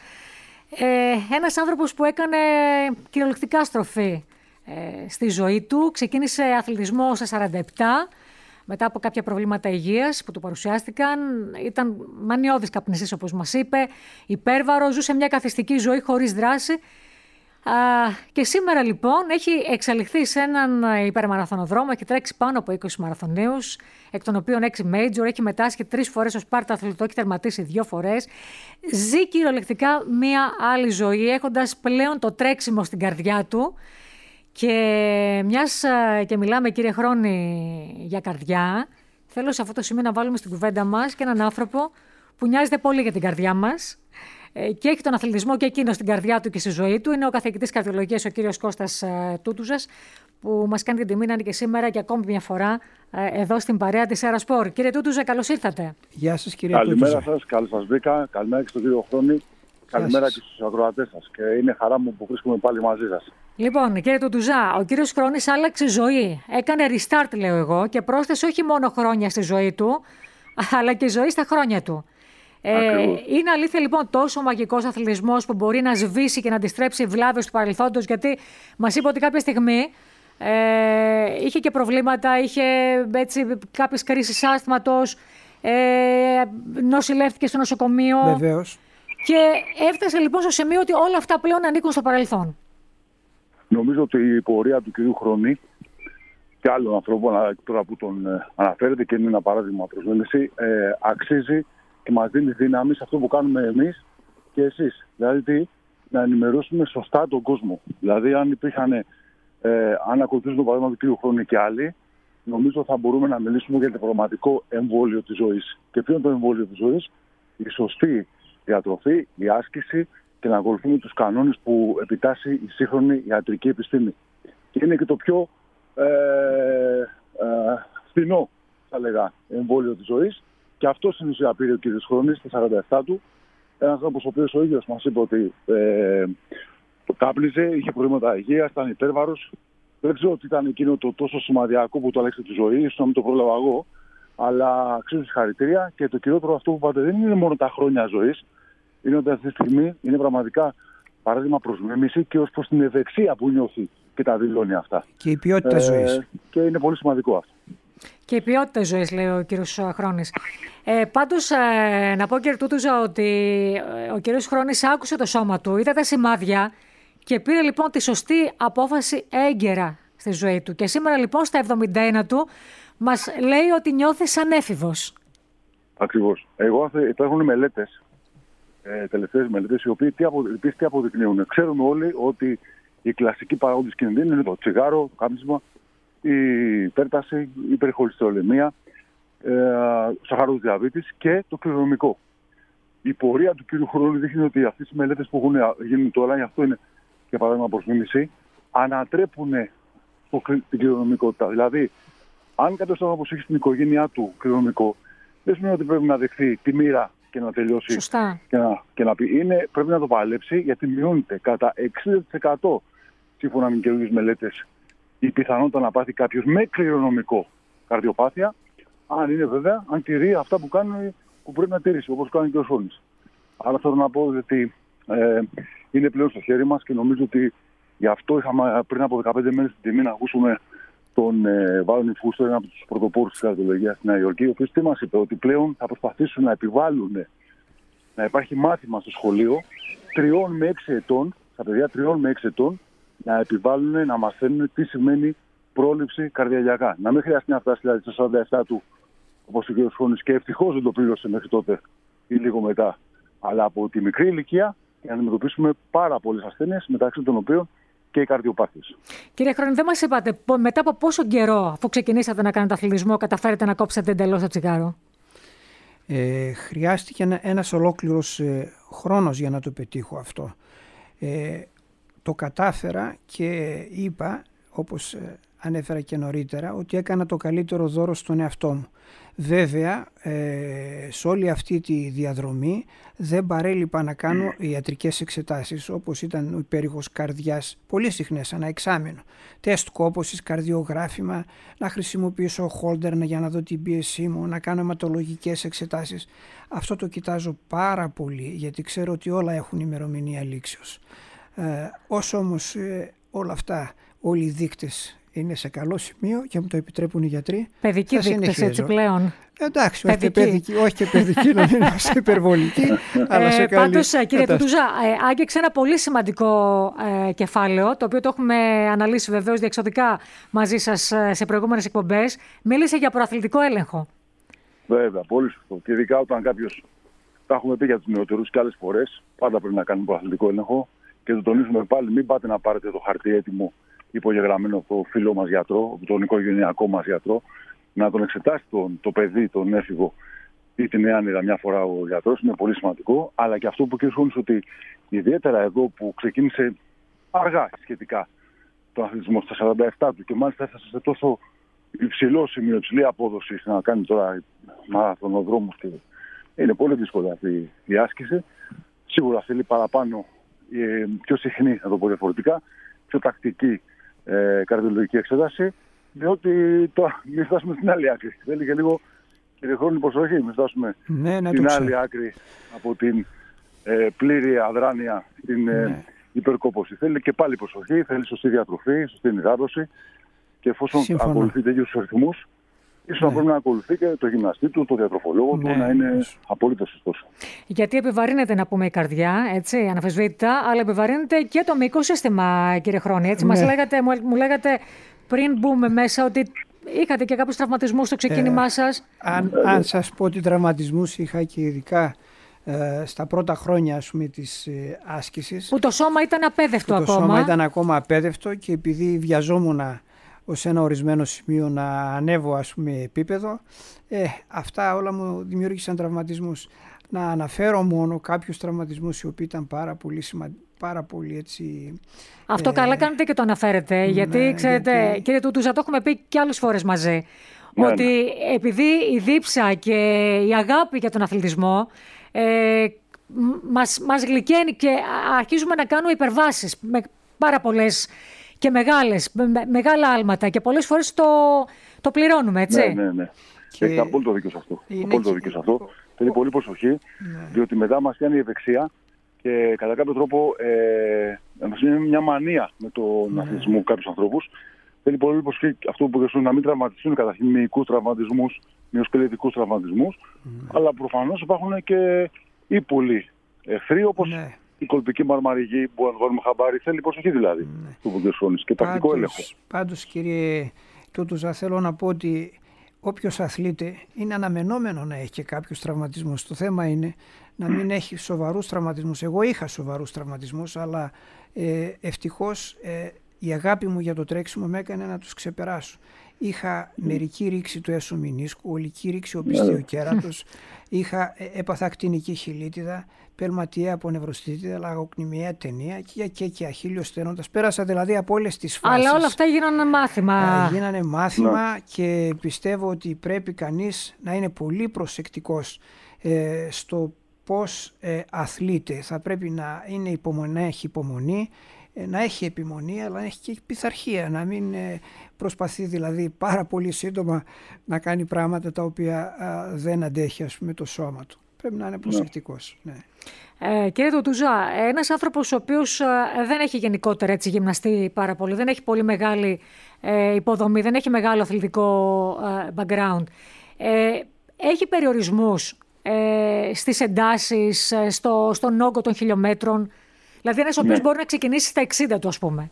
ένας άνθρωπος που έκανε κυριολεκτικά στροφή στη ζωή του. Ξεκίνησε αθλητισμό στα σαράντα επτά. Μετά από κάποια προβλήματα υγείας που του παρουσιάστηκαν, ήταν μανιώδης καπνιστής όπως μας είπε, υπέρβαρο, ζούσε μια καθιστική ζωή χωρίς δράση. Α, και σήμερα λοιπόν έχει εξελιχθεί σε έναν υπερμαραθωνοδρόμο, έχει τρέξει πάνω από είκοσι μαραθωνίους, εκ των οποίων έξι major, έχει μετάσχει τρεις φορές ως πάρτα αθλητό, έχει τερματίσει δύο φορές. Ζει κυριολεκτικά μια άλλη ζωή, έχοντας πλέον το τρέξιμο στην καρδιά του. Και μιας και μιλάμε, κύριε Χρόνη, για καρδιά, θέλω σε αυτό το σημείο να βάλουμε στην κουβέντα μας και έναν άνθρωπο που νοιάζεται πολύ για την καρδιά μας και έχει τον αθλητισμό και εκείνο στην καρδιά του και στη ζωή του. Είναι ο καθηγητής καρδιολογίας, ο κύριος Κώστας Τούτουζας, που μας κάνει την τιμή να είναι και σήμερα και ακόμη μια φορά εδώ στην παρέα της Έρα Σπορ. Κύριε Τούτουζα, καλώς ήρθατε. Γεια σας, κύριε Καλημέρα Τούτουζα. σας, καλώς σας βρήκα. Καλημέρα και στον κύριο Χρόνη. Καλημέρα και στους ακροατές σας. Και είναι χαρά μου που βρίσκομαι πάλι μαζί σας. Λοιπόν, κύριε Τούτουζα, ο κύριος Χρόνης άλλαξε ζωή. Έκανε restart, λέω εγώ, και πρόσθεσε όχι μόνο χρόνια στη ζωή του, αλλά και ζωή στα χρόνια του. Ε, είναι αλήθεια λοιπόν τόσο ο μαγικός αθλητισμός που μπορεί να σβήσει και να αντιστρέψει βλάβες του παρελθόντος, γιατί μας είπε ότι κάποια στιγμή ε, είχε και προβλήματα, είχε έτσι, κάποιες κρίσεις άσθματος, ε, νοσηλεύτηκε στο νοσοκομείο. Βεβαίως. Και έφτασε λοιπόν στο σημείο ότι όλα αυτά πλέον ανήκουν στο παρελθόν. Νομίζω ότι η πορεία του κυρίου Χρόνη και άλλων ανθρώπων τώρα που τον ε, αναφέρεται και είναι ένα παράδειγμα προς μίμηση, ε, αξίζει και μας δίνει δύναμη σε αυτό που κάνουμε εμείς και εσείς. Δηλαδή τι, να ενημερώσουμε σωστά τον κόσμο. Δηλαδή αν υπήρχαν, ε, αν ακολουθήσουν το παράδειγμα του κυρίου Χρόνη και άλλοι, νομίζω θα μπορούμε να μιλήσουμε για το πραγματικό εμβόλιο της ζωής. Και ποιο είναι το εμβόλιο της ζωής? Η σωστή διατροφή, η άσκηση και να ακολουθούμε τους κανόνες που επιτάσσει η σύγχρονη ιατρική επιστήμη. Και είναι και το πιο ε, ε, φθηνό, θα λέγα, εμβόλιο της ζωής. Και αυτό στην ουσία πήρε ο κ. Χρόνης στα σαράντα επτά του. Ένας άνθρωπος ο οποίος ο ίδιος μας είπε ότι ε, το κάπνιζε, είχε προβλήματα υγείας, ήταν υπέρβαρος. Δεν ξέρω τι ήταν εκείνο το τόσο σημαδιακό που το άλλαξε τη ζωή, ίσως να μην το πρόλαβα εγώ. Αλλά αξίζει συγχαρητήρια και το κυριότερο αυτό που πάτε δεν είναι μόνο τα χρόνια ζωής. Είναι ότι αυτή τη στιγμή είναι πραγματικά παράδειγμα προς μίμηση και ως προς την ευεξία που νιώθει και τα δηλώνει αυτά. Και η ποιότητα ε, ζωής. Και είναι πολύ σημαντικό αυτό. Και η ποιότητα ζωής, λέει ο κύριος Χρόνης. Ε, πάντως, ε, να πω, κύριε Τούτουζα, ότι ο κύριος Χρόνης άκουσε το σώμα του, είδε τα σημάδια και πήρε λοιπόν τη σωστή απόφαση έγκαιρα στη ζωή του. Και σήμερα λοιπόν στα εβδομήντα ένα του μας λέει ότι νιώθει σαν έφηβος. Ακριβώς. Εγώ υπάρχουν μελέτες, ε, τελευταίες μελέτες, οι οποίες τι, απο, τι αποδεικνύουν. Ξέρουμε όλοι ότι οι κλασικοί παράγοντες κινδύνου είναι το τσιγάρο, το κάπνισμα, η υπέρταση, η υπερχολυστερολεμία, ε, σαχαρός διαβήτης και το κληρονομικό. Η πορεία του κύριου χρόνου δείχνει ότι αυτές οι μελέτες που έχουν γίνει τώρα, γι' αυτό είναι για παράδειγμα προς μίμηση, ανατρέπουν το, την κληρονομικότητα. Δηλαδή, αν κάποιος άνθρωπος έχει στην οικογένειά του κληρονομικό, δεν σημαίνει ότι πρέπει να δεχθεί τη μοίρα και να τελειώσει. Σωστά. Και να, και να πει. Είναι, πρέπει να το παλέψει, γιατί μειώνεται κατά εξήντα τοις εκατό σύμφωνα με καινούριες μελέτες η πιθανότητα να πάθει κάποιος με κληρονομικό καρδιοπάθεια, αν είναι βέβαια, αν τηρεί αυτά που κάνει, που πρέπει να τηρήσει, όπως κάνει και ο Σόνης. Άρα θέλω να πω ότι ε, είναι πλέον στο χέρι μας και νομίζω ότι γι' αυτό είχαμε πριν από δεκαπέντε μέρες την τιμή να ακούσουμε τον ε, Βάλονι Φούστερ, ένα από τους πρωτοπόρους της καρδιολογίας στη Νέα Υόρκη, ο οποίος τι μας είπε, ότι πλέον θα προσπαθήσουν να επιβάλλουν να υπάρχει μάθημα στο σχολείο τριών με έξι ετών, στα παιδιά τριών με έξι ετών, να επιβάλλουν να μαθαίνουν τι σημαίνει πρόληψη καρδιαγιακά. Να μην χρειαστεί να φτάσει δηλαδή στο σαράντα επτά του, όπως ο κ. Φόνης, και ευτυχώς δεν το πλήρωσε μέχρι τότε ή λίγο μετά, αλλά από τη μικρή ηλικία για να αντιμετωπίσουμε πάρα πολλές ασθένειες, μεταξύ των οποίων και οι καρδιοπάθειες. Κύριε Χρόνη, δεν μας είπατε μετά από πόσο καιρό, αφού ξεκινήσατε να κάνετε αθλητισμό, καταφέρετε να κόψετε εντελώς το τσιγάρο? Ε, χρειάστηκε ένα, ένας ολόκληρος ε, χρόνος για να το πετύχω αυτό. Ε, το κατάφερα και είπα, όπως ε, ανέφερα και νωρίτερα, ότι έκανα το καλύτερο δώρο στον εαυτό μου. Βέβαια, ε, σε όλη αυτή τη διαδρομή δεν παρέλειπα να κάνω ιατρικές εξετάσεις, όπως ήταν ο υπέρηχος καρδιάς, πολύ συχνές, ανά εξάμηνο. Τεστ κόπωσης, καρδιογράφημα, να χρησιμοποιήσω holder για να δω την πίεσή μου, να κάνω αιματολογικές εξετάσεις. Αυτό το κοιτάζω πάρα πολύ, γιατί ξέρω ότι όλα έχουν ημερομηνία λήξεως. Ε, όσο όμως ε, όλα αυτά, όλοι οι δείκτες είναι σε καλό σημείο και μου το επιτρέπουν οι γιατροί. Παιδική δείκτες έτσι πλέον. Εντάξει, όχι και, παιδική, όχι και παιδική, να μην είμαστε υπερβολική, αλλά σε καλή. Πάντως, κύριε Τουτούζα, ε, άγγιξε ένα πολύ σημαντικό ε, κεφάλαιο, το οποίο το έχουμε αναλύσει βεβαίως διεξοδικά μαζί σας σε προηγούμενες εκπομπές. Μίλησε για προαθλητικό έλεγχο. Βέβαια, πολύ σωστό. Και ειδικά όταν κάποιος, τα έχουμε πει για τους νεότερους και άλλες φορές, πάντα πρέπει να κάνουμε προαθλητικό έλεγχο και το τονίζουμε πάλι, μην πάτε να πάρετε το χαρτί έτοιμο υπογεγραμμένο από το φίλο μας γιατρό, τον οικογενειακό μας γιατρό, να τον εξετάσει τον, το παιδί, τον έφηβο ή την νεάνυρα μια φορά ο γιατρός, είναι πολύ σημαντικό. Αλλά και αυτό που κ. Σχόνης, ότι ιδιαίτερα εδώ που ξεκίνησε αργά σχετικά το αθλητισμό στα σαράντα επτά του και μάλιστα έφτασε σε τόσο υψηλό σημείο, υψηλή απόδοση να κάνει τώρα μαραθωνοδρόμους και είναι πολύ δύσκολη αυτή η άσκηση. Σίγουρα θέλει παραπάνω, ε, πιο συχνή, να το πω διαφορετικά, πιο τακτική ε, καρδιολογική εξέταση, διότι τώρα μην φτάσουμε στην άλλη άκρη. Θέλει και λίγο, κύριε Χρόνη, προσοχή, μην φτάσουμε ναι, ναι, στην άλλη άκρη από την ε, πλήρη αδράνεια στην ε, ναι. υπερκόπωση. Θέλει και πάλι προσοχή, θέλει σωστή διατροφή, σωστή υδάτωση και εφόσον Σύμφωνα. ακολουθεί τέτοιους αριθμούς, ίσως ναι. να πρέπει να ακολουθεί και το γυμναστή του, το διατροφολόγο ναι. του, να είναι απολύτως σωστός. Γιατί επιβαρύνεται, να πούμε, η καρδιά, έτσι, αναφεσβήτητα, αλλά επιβαρύνεται και το μυϊκό σύστημα, κύριε Χρόνη. Έτσι. Ναι. Μας λέγατε, μου, μου λέγατε πριν μπούμε μέσα ότι είχατε και κάποιους τραυματισμούς στο ξεκίνημά ε, σας. Αν, αν σας πω ότι τραυματισμούς είχα και ειδικά ε, στα πρώτα χρόνια, ας πούμε, της ε, άσκησης. Που το σώμα ήταν απέδευτο που ακόμα. Το σώμα ήταν ακόμα απέδευτο και επειδή βιαζόμουν ως ένα ορισμένο σημείο να ανέβω, ας πούμε, επίπεδο, ε, αυτά όλα μου δημιούργησαν τραυματισμούς. Να αναφέρω μόνο κάποιους τραυματισμούς οι οποίοι ήταν πάρα πολύ σημαντικοί. Πάρα πολύ έτσι. Αυτό ε, καλά κάνετε και το αναφέρετε, ναι, γιατί ξέρετε, γιατί... κύριε Τουτούζα, το έχουμε πει και άλλες φορές μαζί, ναι, ότι ναι. επειδή η δίψα και η αγάπη για τον αθλητισμό ε, μας, μας γλυκαίνει και αρχίζουμε να κάνουμε υπερβάσεις με πάρα πολλές και μεγάλες, με, μεγάλα άλματα και πολλές φορές το, το πληρώνουμε, έτσι. Ναι, ναι, ναι. Και... Έχετε απόλυτο δίκιο σε αυτό. Απόλυτο δίκιο σε αυτό. Θέλει πολύ προσοχή, ναι. διότι μετά μας κάνει η ευεξία και κατά κάποιο τρόπο ε, μας είναι μια μανία με τον ναι. αθλητισμό κάποιους ανθρώπους. Θέλει πολύ προσοχή αυτό που είπες, να μην τραυματιστούν καταρχήν μυϊκούς τραυματισμούς, μυοσκελετικούς τραυματισμούς, mm. αλλά προφανώς υπάρχουν και ύπολοι εχθροί, όπως ναι. η κολπική μαρμαριγή που αν βάλουμε χαμπάρι, θέλει προσοχή δηλαδή, ναι. του Βουγκερσόνης και τακτικό έλεγχο. Πάντως, κύριε Τούτουζα, θέλω να πω ότι όποιος αθλείται είναι αναμενόμενο να έχει και κάποιους τραυματισμούς. Το θέμα είναι να μην έχει σοβαρούς τραυματισμούς. Εγώ είχα σοβαρούς τραυματισμούς, αλλά ε, ευτυχώς ε, η αγάπη μου για το τρέξιμο με έκανε να τους ξεπεράσω. Είχα μερική ρήξη του έσω μηνίσκου, ολική ρήξη οπισθιοκέρατος, είχα ε, έπαθα ακτινική χιλίτιδα, πελματιαία απονευρωστήτιδα, λαγοκνημιαία ταινία και, και, και αχίλιος στένοντας. Πέρασα δηλαδή από όλες τις φάσεις. Αλλά όλα αυτά γίνανε μάθημα. Ε, γίνανε μάθημα ναι. Και πιστεύω ότι πρέπει κανείς να είναι πολύ προσεκτικός ε, στο πώς ε, αθλείται. Θα πρέπει να, είναι υπομονή, να έχει υπομονή, ε, να έχει επιμονή, αλλά να έχει και πειθαρχία. Να μην ε, προσπαθεί δηλαδή πάρα πολύ σύντομα να κάνει πράγματα τα οποία α, δεν αντέχει, ας πούμε, το σώμα του. Πρέπει να είναι προσεκτικός. Ναι. Ε, κύριε Τουτούζα, ένας άνθρωπος ο οποίος ε, δεν έχει γενικότερα έτσι γυμναστεί πάρα πολύ, δεν έχει πολύ μεγάλη ε, υποδομή, δεν έχει μεγάλο αθλητικό ε, background, ε, έχει περιορισμούς ε, στις εντάσεις, ε, στο, στον όγκο των χιλιόμετρων, δηλαδή ένας ο οποίος ναι. μπορεί να ξεκινήσει στα εξήντα του, ας πούμε.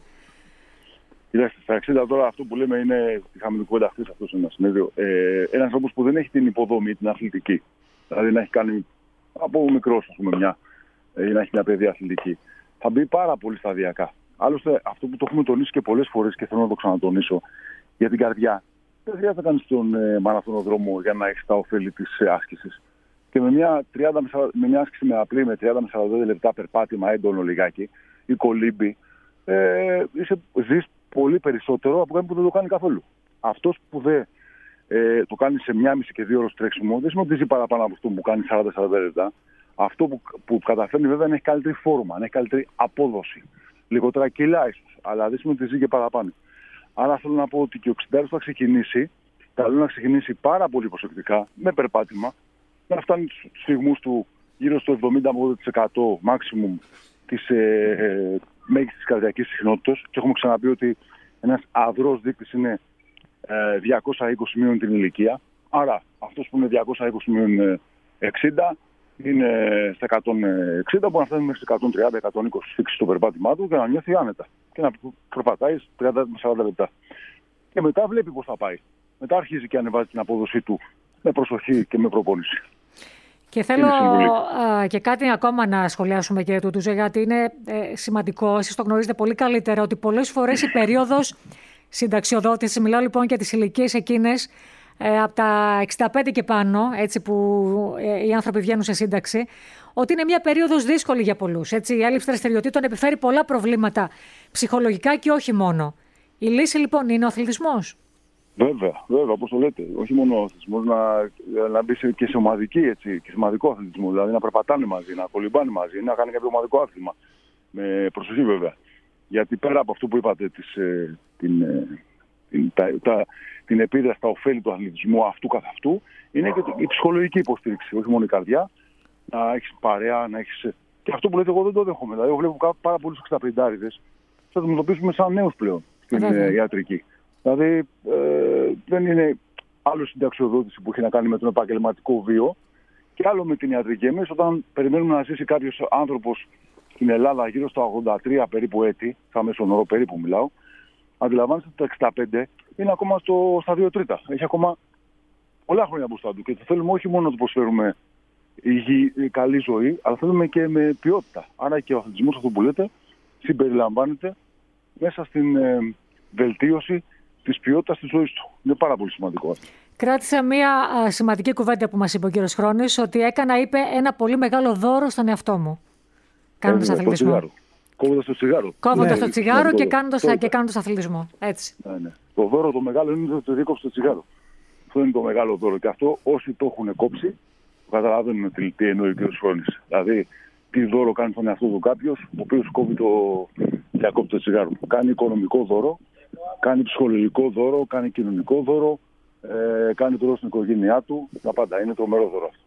Κοιτάξτε, στα εξήντα τώρα αυτό που λέμε είναι τη χαμηλή κουβέντα αυτή, αυτό είναι ένα συνέδριο. Ε, ένας άνθρωπος που δεν έχει την υποδομή, την αθλητική, δηλαδή να έχει κάνει από μικρός, ας πούμε, μια, ή να έχει μια παιδεία αθλητική, θα μπει πάρα πολύ σταδιακά. Άλλωστε, αυτό που το έχουμε τονίσει και πολλές φορές και θέλω να το ξανατονίσω, για την καρδιά, δεν χρειάζεται να κάνεις τον ε, μαραθωνοδρόμο για να έχεις τα ωφέλη της ε, άσκησης. Και με μια, τριάντα, με μια άσκηση με απλή, με τριάντα με σαράντα λεπτά περπάτημα, έντονο λιγάκι, ή κολύμπι, ε, είσαι, ζεις πολύ περισσότερο από κάποιον που δεν το κάνει καθόλου. Αυτός που δεν ε, το κάνει σε μία μισή και δύο ώρες τρέξιμο, δεν σημαίνει ότι ζει παραπάνω από αυτό που κάνει σαράντα με σαράντα λεπτά. Αυτό που, που καταφέρνει βέβαια να έχει καλύτερη φόρμα, να έχει καλύτερη απόδοση. Λιγότερα κιλά ίσως, αλλά δεν σημαίνει ότι ζει και παραπάνω. Άρα θέλω να πω ότι και ο εξήντα θα ξεκινήσει, καλό να ξεκινήσει πάρα πολύ προσεκτικά, με περπάτημα, να φτάνει τους στιγμούς του γύρω στο εβδομήντα με ογδόντα τοις εκατό maximum της ε, ε, μέγιστης καρδιακής συχνότητας. Και έχουμε ξαναπεί ότι ένας αδρός δείκτης είναι ε, διακόσια είκοσι μείον την ηλικία. Άρα αυτός που είναι διακόσια είκοσι μείον εξήντα είναι στα εκατόν εξήντα, μπορεί να φτάνει μέχρι εκατόν τριάντα με εκατόν είκοσι φίξη στο περπάτημά του και να νιώθει άνετα. Και να περπατάει τριάντα με σαράντα λεπτά. Και μετά βλέπει πώς θα πάει. Μετά αρχίζει και ανεβάζει την απόδοσή του με προσοχή και με προπόνηση. Και θέλω α, και κάτι ακόμα να σχολιάσουμε, κύριε Τουτούζα, γιατί είναι ε, σημαντικό, εσείς το γνωρίζετε πολύ καλύτερα, ότι πολλές φορές η περίοδος συνταξιοδότησης, μιλάω λοιπόν για τις ηλικίες εκείνες, ε, από τα εξήντα πέντε και πάνω, έτσι που ε, οι άνθρωποι βγαίνουν σε σύνταξη, ότι είναι μια περίοδος δύσκολη για πολλούς. Έτσι, η έλλειψη δραστηριοτήτων επιφέρει πολλά προβλήματα ψυχολογικά και όχι μόνο. Η λύση λοιπόν είναι ο αθλητισμός. Βέβαια, βέβαια, όπως το λέτε. Όχι μόνο ο αθλητισμός, να, να μπει και σε ομαδική, έτσι, και σε ομαδικό αθλητισμό. Δηλαδή να περπατάνε μαζί, να κολυμπάνε μαζί, να κάνει κάποιο ομαδικό άθλημα. Με προσοχή βέβαια. Γιατί πέρα από αυτό που είπατε, της, ε, την, ε, την, τα, τα, την επίδραση, τα ωφέλη του αθλητισμού αυτού καθ' αυτού, είναι και η ψυχολογική υποστήριξη. Όχι μόνο η καρδιά, να έχεις παρέα, να έχεις. Και αυτό που λέτε, εγώ δεν το δέχομαι. Δηλαδή, εγώ βλέπω πάρα πολλούς εξήντα-πενηντάριδες, θα το αντιμετωπίσουμε σαν νέους πλέον στην ε, ιατρική. Δηλαδή ε, δεν είναι άλλο συνταξιοδότηση που έχει να κάνει με τον επαγγελματικό βίο και άλλο με την ιατρική. Εμείς όταν περιμένουμε να ζήσει κάποιος άνθρωπος στην Ελλάδα γύρω στα ογδόντα τρία περίπου έτη, θα μέσον όρο περίπου μιλάω, αντιλαμβάνεστε ότι το εξήντα πέντε είναι ακόμα στο, στα δύο τρίτα. Έχει ακόμα πολλά χρόνια μπροστά του και το θέλουμε όχι μόνο να του προσφέρουμε υγιή, καλή ζωή, αλλά θέλουμε και με ποιότητα. Άρα και ο αθλητισμός, αυτό που λέτε, συμπεριλαμβάνεται μέσα στην ε, βελτίωση της ποιότητας της ζωής του. Είναι πάρα πολύ σημαντικό. Κράτησα μία α, σημαντική κουβέντα που μας είπε ο κύριος Χρόνης, ότι έκανα, είπε, ένα πολύ μεγάλο δώρο στον εαυτό μου. Κάνοντας ε, αθλητισμό. Κόβοντας το τσιγάρο. Κόβοντας ναι, το τσιγάρο ναι, και, το, κάνοντας, το, και κάνοντας αθλητισμό. Έτσι. Ναι, ναι. Το δώρο το μεγάλο είναι ότι δίκοψε το τσιγάρο. Αυτό είναι το μεγάλο δώρο. Και αυτό όσοι το έχουν κόψει, καταλαβαίνουν τι, τι εννοεί ο κύριος Χρόνης. Δηλαδή, τι δώρο κάνει στον εαυτό του κάποιος, ο οποίος κόβει το, διακόπτει το τσιγάρο. Κάνει οικονομικό δώρο, κάνει ψυχολογικό δώρο, κάνει κοινωνικό δώρο, ε, κάνει δώρο στην οικογένειά του. Τα πάντα. Είναι τρομερό δώρο αυτό.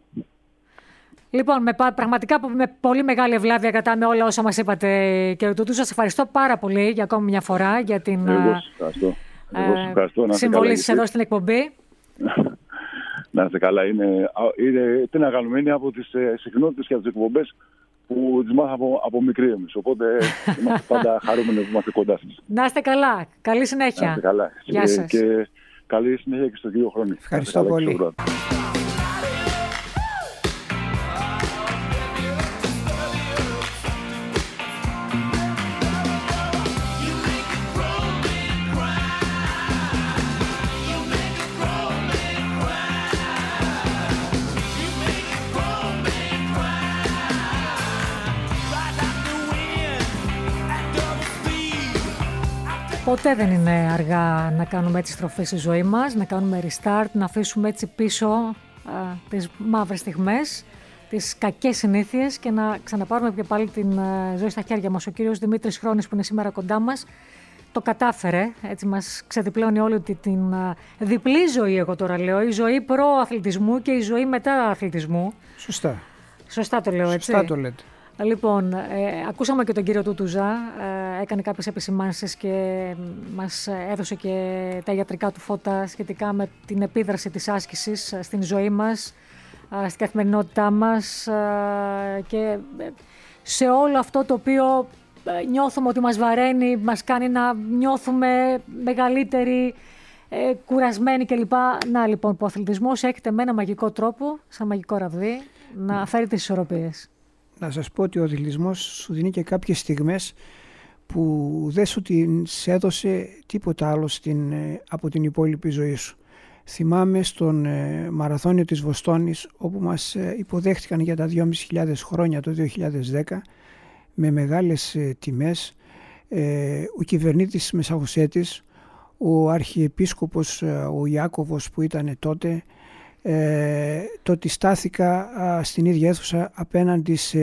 Λοιπόν, με, πραγματικά με πολύ μεγάλη ευλάβεια κρατάμε όλα όσα μας είπατε, κύριε Τουτούζα. Σας ευχαριστώ πάρα πολύ για ακόμη μια φορά για την ε, συμβολή σας εδώ στην εκπομπή. Να είστε καλά. Είναι, είναι, είναι αγαλμένη από τις ε, συχνότητες και από τις εκπομπές που τις μάθαμε από, από μικρή εμείς. Οπότε είμαστε πάντα χαρούμενοι που είμαστε κοντά σας. Να είστε καλά. Καλή συνέχεια. Να είστε καλά. Γεια σας. Και, Καλή συνέχεια και στο κύριο Χρόνη. Ευχαριστώ πολύ. Ποτέ δεν είναι αργά να κάνουμε έτσι στροφές στη ζωή μας, να κάνουμε restart, να αφήσουμε έτσι πίσω α, τις μαύρες στιγμές, τις κακές συνήθειες και να ξαναπάρουμε και πάλι την α, ζωή στα χέρια μας. Ο κύριος Δημήτρης Χρόνης που είναι σήμερα κοντά μας το κατάφερε, έτσι μας ξεδιπλώνει όλη την α, διπλή ζωή, εγώ τώρα λέω, η ζωή προ-αθλητισμού και η ζωή μετά-αθλητισμού. Σωστά. Σωστά το λέω, έτσι. Σωστά το λέτε. Λοιπόν, ε, ακούσαμε και τον κύριο Τούτουζα, ε, έκανε κάποιες επισημάνσεις και μας έδωσε και τα ιατρικά του φώτα σχετικά με την επίδραση της άσκησης στην ζωή μας, ε, στην καθημερινότητά μας ε, και σε όλο αυτό το οποίο ε, νιώθουμε ότι μας βαραίνει, μας κάνει να νιώθουμε μεγαλύτεροι, ε, κουρασμένοι κλπ. Να λοιπόν, που ο αθλητισμός έχετε με ένα μαγικό τρόπο, σαν μαγικό ραβδί, να φέρει τις ισορροπίες. Να σας πω ότι ο αθλητισμός σου δίνει και κάποιες στιγμές που δεν σου την έδωσε τίποτα άλλο στην, από την υπόλοιπη ζωή σου. Θυμάμαι στον ε, μαραθώνιο της Βοστόνης, όπου μας ε, υποδέχτηκαν για τα δυόμισι χιλιάδες χρόνια το δύο χιλιάδες δέκα με μεγάλες ε, τιμές, ε, ο κυβερνήτης Μεσαγωσέτης, ο αρχιεπίσκοπος ε, ο Ιάκωβος που ήταν τότε, Ε, το ότι στάθηκα α, στην ίδια αίθουσα απέναντι σε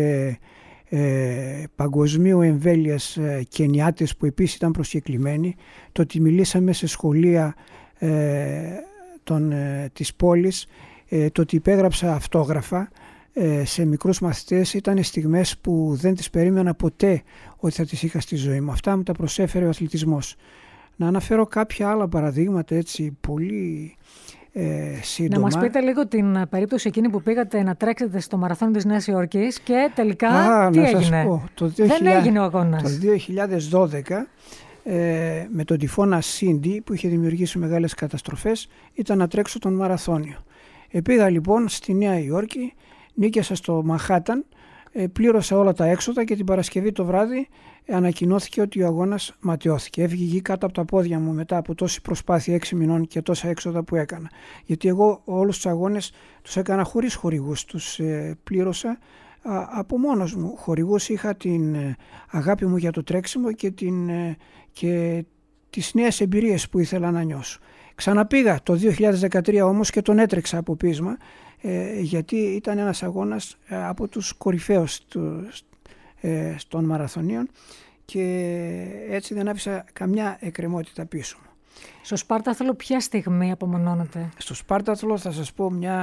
ε, παγκοσμίου εμβέλειας ε, κενιάτες που επίσης ήταν προσκεκλημένοι, το ότι μιλήσαμε σε σχολεία ε, των, ε, της πόλης, ε, το ότι υπέγραψα αυτόγραφα ε, σε μικρούς μαθητές, ήταν στιγμές που δεν τις περίμενα ποτέ ότι θα τις είχα στη ζωή μου. Αυτά μου τα προσέφερε ο αθλητισμός. Να αναφέρω κάποια άλλα παραδείγματα, έτσι πολύ Ε, να μας πείτε λίγο την περίπτωση εκείνη που πήγατε να τρέξετε στο μαραθώνιο της Νέας Υόρκης και τελικά Α, τι να έγινε? Σας πω, το δεν δύο χιλιάδες, έγινε ο αγώνας. Το δύο χιλιάδες δώδεκα ε, με τον τυφώνα Σίντι που είχε δημιουργήσει μεγάλες καταστροφές ήταν να τρέξω τον μαραθώνιο. Επήγα λοιπόν στη Νέα Υόρκη, νίκησα στο Μανχάταν, ε, πλήρωσα όλα τα έξοδα και την Παρασκευή το βράδυ ανακοινώθηκε ότι ο αγώνας ματαιώθηκε. Έφυγε γη κάτω από τα πόδια μου μετά από τόση προσπάθεια έξι μηνών και τόσα έξοδα που έκανα. Γιατί εγώ όλους τους αγώνες τους έκανα χωρίς χορηγούς, τους ε, πλήρωσα α, από μόνος μου. Χορηγούς είχα την ε, αγάπη μου για το τρέξιμο και, την, ε, και τις νέες εμπειρίες που ήθελα να νιώσω. Ξαναπήγα το δύο χιλιάδες δεκατρία όμως και τον έτρεξα από πείσμα, ε, γιατί ήταν ένας αγώνας ε, από τους κορυφαίους του, ε, των μαραθωνίων και έτσι δεν άφησα καμιά εκκρεμότητα πίσω μου. Στο Σπάρταθλο ποια στιγμή απομονώνεται? Στο Σπάρταθλο θα σας πω μια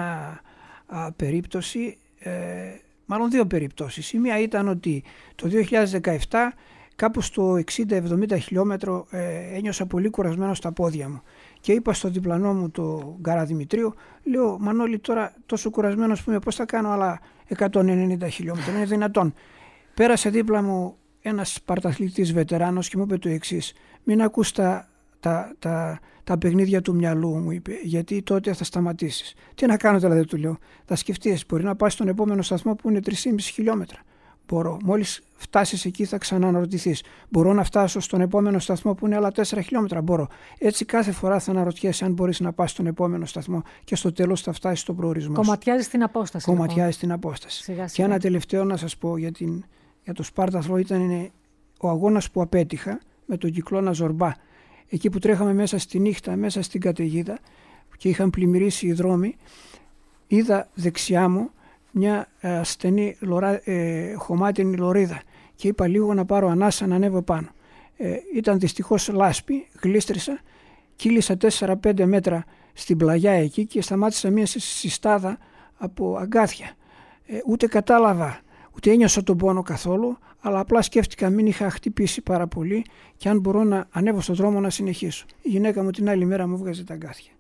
α, περίπτωση, ε, μάλλον δύο περιπτώσεις. Η μία ήταν ότι το δύο χιλιάδες δεκαεπτά κάπου στο εξήντα εβδομήντα χιλιόμετρο ε, ένιωσα πολύ κουρασμένο στα πόδια μου και είπα στο διπλανό μου το Γκαραδημητρίου, λέω Μανώλη τώρα τόσο κουρασμένος που είμαι, πώς θα κάνω άλλα εκατόν ενενήντα χιλιόμετρα, είναι δυνατόν? Πέρασε δίπλα μου ένας σπαρταθλητής βετεράνος και μου είπε το εξής, μην ακούς τα, τα, τα, τα παιχνίδια του μυαλού, μου είπε, γιατί τότε θα σταματήσεις. Τι να κάνω δηλαδή, του λέω, θα σκεφτείς, μπορεί να πας στον επόμενο σταθμό που είναι τρία κόμμα πέντε χιλιόμετρα. Μπορώ. Μόλις φτάσεις εκεί θα ξανααναρωτηθείς. Μπορώ να φτάσω στον επόμενο σταθμό που είναι άλλα τέσσερα χιλιόμετρα. Μπορώ. Έτσι κάθε φορά θα αναρωτιέσαι αν μπορείς να πας στον επόμενο σταθμό και στο τέλος θα φτάσεις στον προορισμό. Κομματιάζεις την απόσταση. Κομματιάζεις την απόσταση. Σιγά, σιγά. Και ένα τελευταίο να σας πω για, την, για το Σπάρταθλο ήταν είναι, ο αγώνας που απέτυχα με τον κυκλώνα Ζορμπά. Εκεί που τρέχαμε μέσα στη νύχτα, μέσα στην καταιγίδα και είχαν πλημμυρίσει οι δρόμοι, είδα δεξιά μου μια ε, στενή λωρά, ε, χωμάτινη λωρίδα και είπα λίγο να πάρω ανάσα να ανέβω πάνω. Ε, ήταν δυστυχώς λάσπη, γλίστρισα, κύλησα τέσσερα πέντε μέτρα στην πλαγιά εκεί και σταμάτησα μια συστάδα από αγκάθια. Ε, ούτε κατάλαβα, ούτε ένιωσα τον πόνο καθόλου, αλλά απλά σκέφτηκα μην είχα χτυπήσει πάρα πολύ και αν μπορώ να ανέβω στον δρόμο να συνεχίσω. Η γυναίκα μου την άλλη μέρα μου βγάζει τα αγκάθια.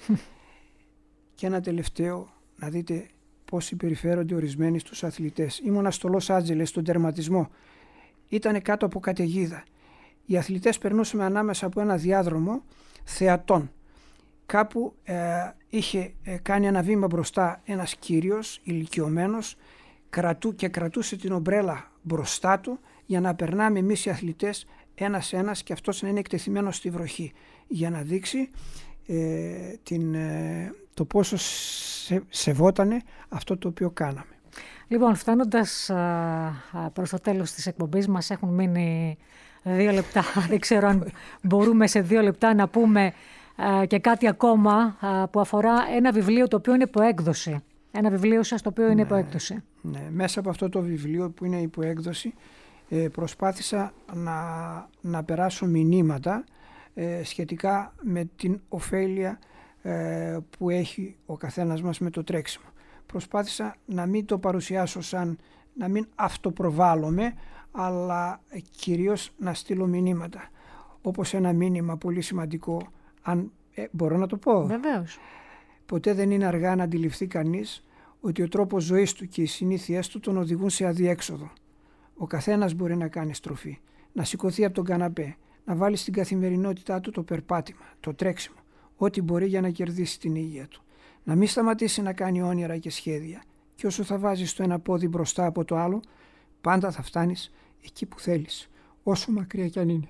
Και ένα τελευταίο, να δείτε πώς συμπεριφέρονται ορισμένοι στους αθλητές. Ήμουνα στο Λος Άντζελες, στον τερματισμό. Ήτανε κάτω από καταιγίδα. Οι αθλητές περνούσαμε ανάμεσα από ένα διάδρομο θεατών. κάπου ε, είχε ε, κάνει ένα βήμα μπροστά ένας κύριος ηλικιωμένος, κρατού και κρατούσε την ομπρέλα μπροστά του για να περνάμε εμείς οι αθλητές ένας-ένας και αυτός να είναι εκτεθειμένος στη βροχή, για να δείξει ε, την, ε, το πόσο σε, σεβότανε αυτό το οποίο κάναμε. Λοιπόν, φτάνοντας προς το τέλος της εκπομπής μας, έχουν μείνει δύο λεπτά. Δεν ξέρω αν μπορούμε σε δύο λεπτά να πούμε α, και κάτι ακόμα α, που αφορά ένα βιβλίο το οποίο είναι υποέκδοση. Ένα βιβλίο σας το οποίο είναι ναι, υποέκδοση. Ναι, μέσα από αυτό το βιβλίο που είναι υποέκδοση ε, προσπάθησα να, να περάσω μηνύματα ε, σχετικά με την ωφέλεια ε, που έχει ο καθένας μας με το τρέξιμο. Προσπάθησα να μην το παρουσιάσω σαν, να μην αυτοπροβάλλομαι, αλλά κυρίως να στείλω μηνύματα. Όπως ένα μήνυμα πολύ σημαντικό, αν ε, μπορώ να το πω. Βεβαίως. Ποτέ δεν είναι αργά να αντιληφθεί κανείς ότι ο τρόπος ζωής του και οι συνήθειές του τον οδηγούν σε αδιέξοδο. Ο καθένας μπορεί να κάνει στροφή, να σηκωθεί από τον καναπέ, να βάλει στην καθημερινότητά του το περπάτημα, το τρέξιμο, ό,τι μπορεί για να κερδίσει την υγεία του. Να μην σταματήσει να κάνει όνειρα και σχέδια, και όσο θα βάζεις το ένα πόδι μπροστά από το άλλο, πάντα θα φτάνεις εκεί που θέλεις, όσο μακριά κι αν είναι.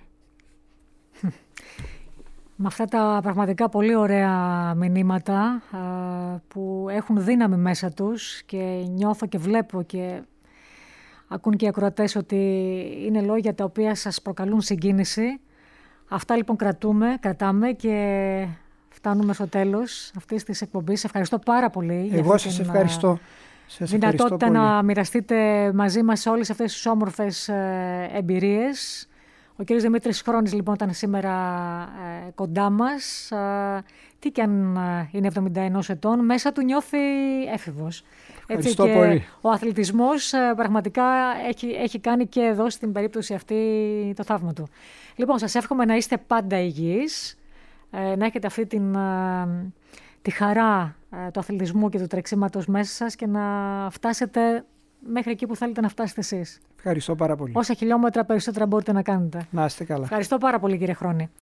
Με αυτά τα πραγματικά πολύ ωραία μηνύματα α, που έχουν δύναμη μέσα τους και νιώθω και βλέπω και ακούν και οι ακροατές ότι είναι λόγια τα οποία σας προκαλούν συγκίνηση. Αυτά λοιπόν κρατούμε, κρατάμε και φτάνουμε στο τέλος αυτής της εκπομπής. Ευχαριστώ πάρα πολύ. Εγώ σας την, ευχαριστώ. Σας δυνατότητα ευχαριστώ να μοιραστείτε μαζί μας όλες αυτές τις όμορφες ε, εμπειρίες. Ο κύριος Δημήτρης Χρόνης λοιπόν ήταν σήμερα ε, κοντά μας. Ε, τι κι αν ε, είναι εβδομήντα ένα ετών, μέσα του νιώθει έφηβος. Έτσι, και πολύ. Ο αθλητισμός ε, πραγματικά έχει, έχει κάνει και εδώ στην περίπτωση αυτή το θαύμα του. Λοιπόν, σας εύχομαι να είστε πάντα υγιείς, ε, να έχετε αυτή την, ε, τη χαρά ε, του αθλητισμού και του τρεξίματος μέσα σας και να φτάσετε μέχρι εκεί που θέλετε να φτάσετε εσείς. Ευχαριστώ πάρα πολύ. Όσα χιλιόμετρα περισσότερα μπορείτε να κάνετε. Να είστε καλά. Ευχαριστώ πάρα πολύ, κύριε Χρόνη.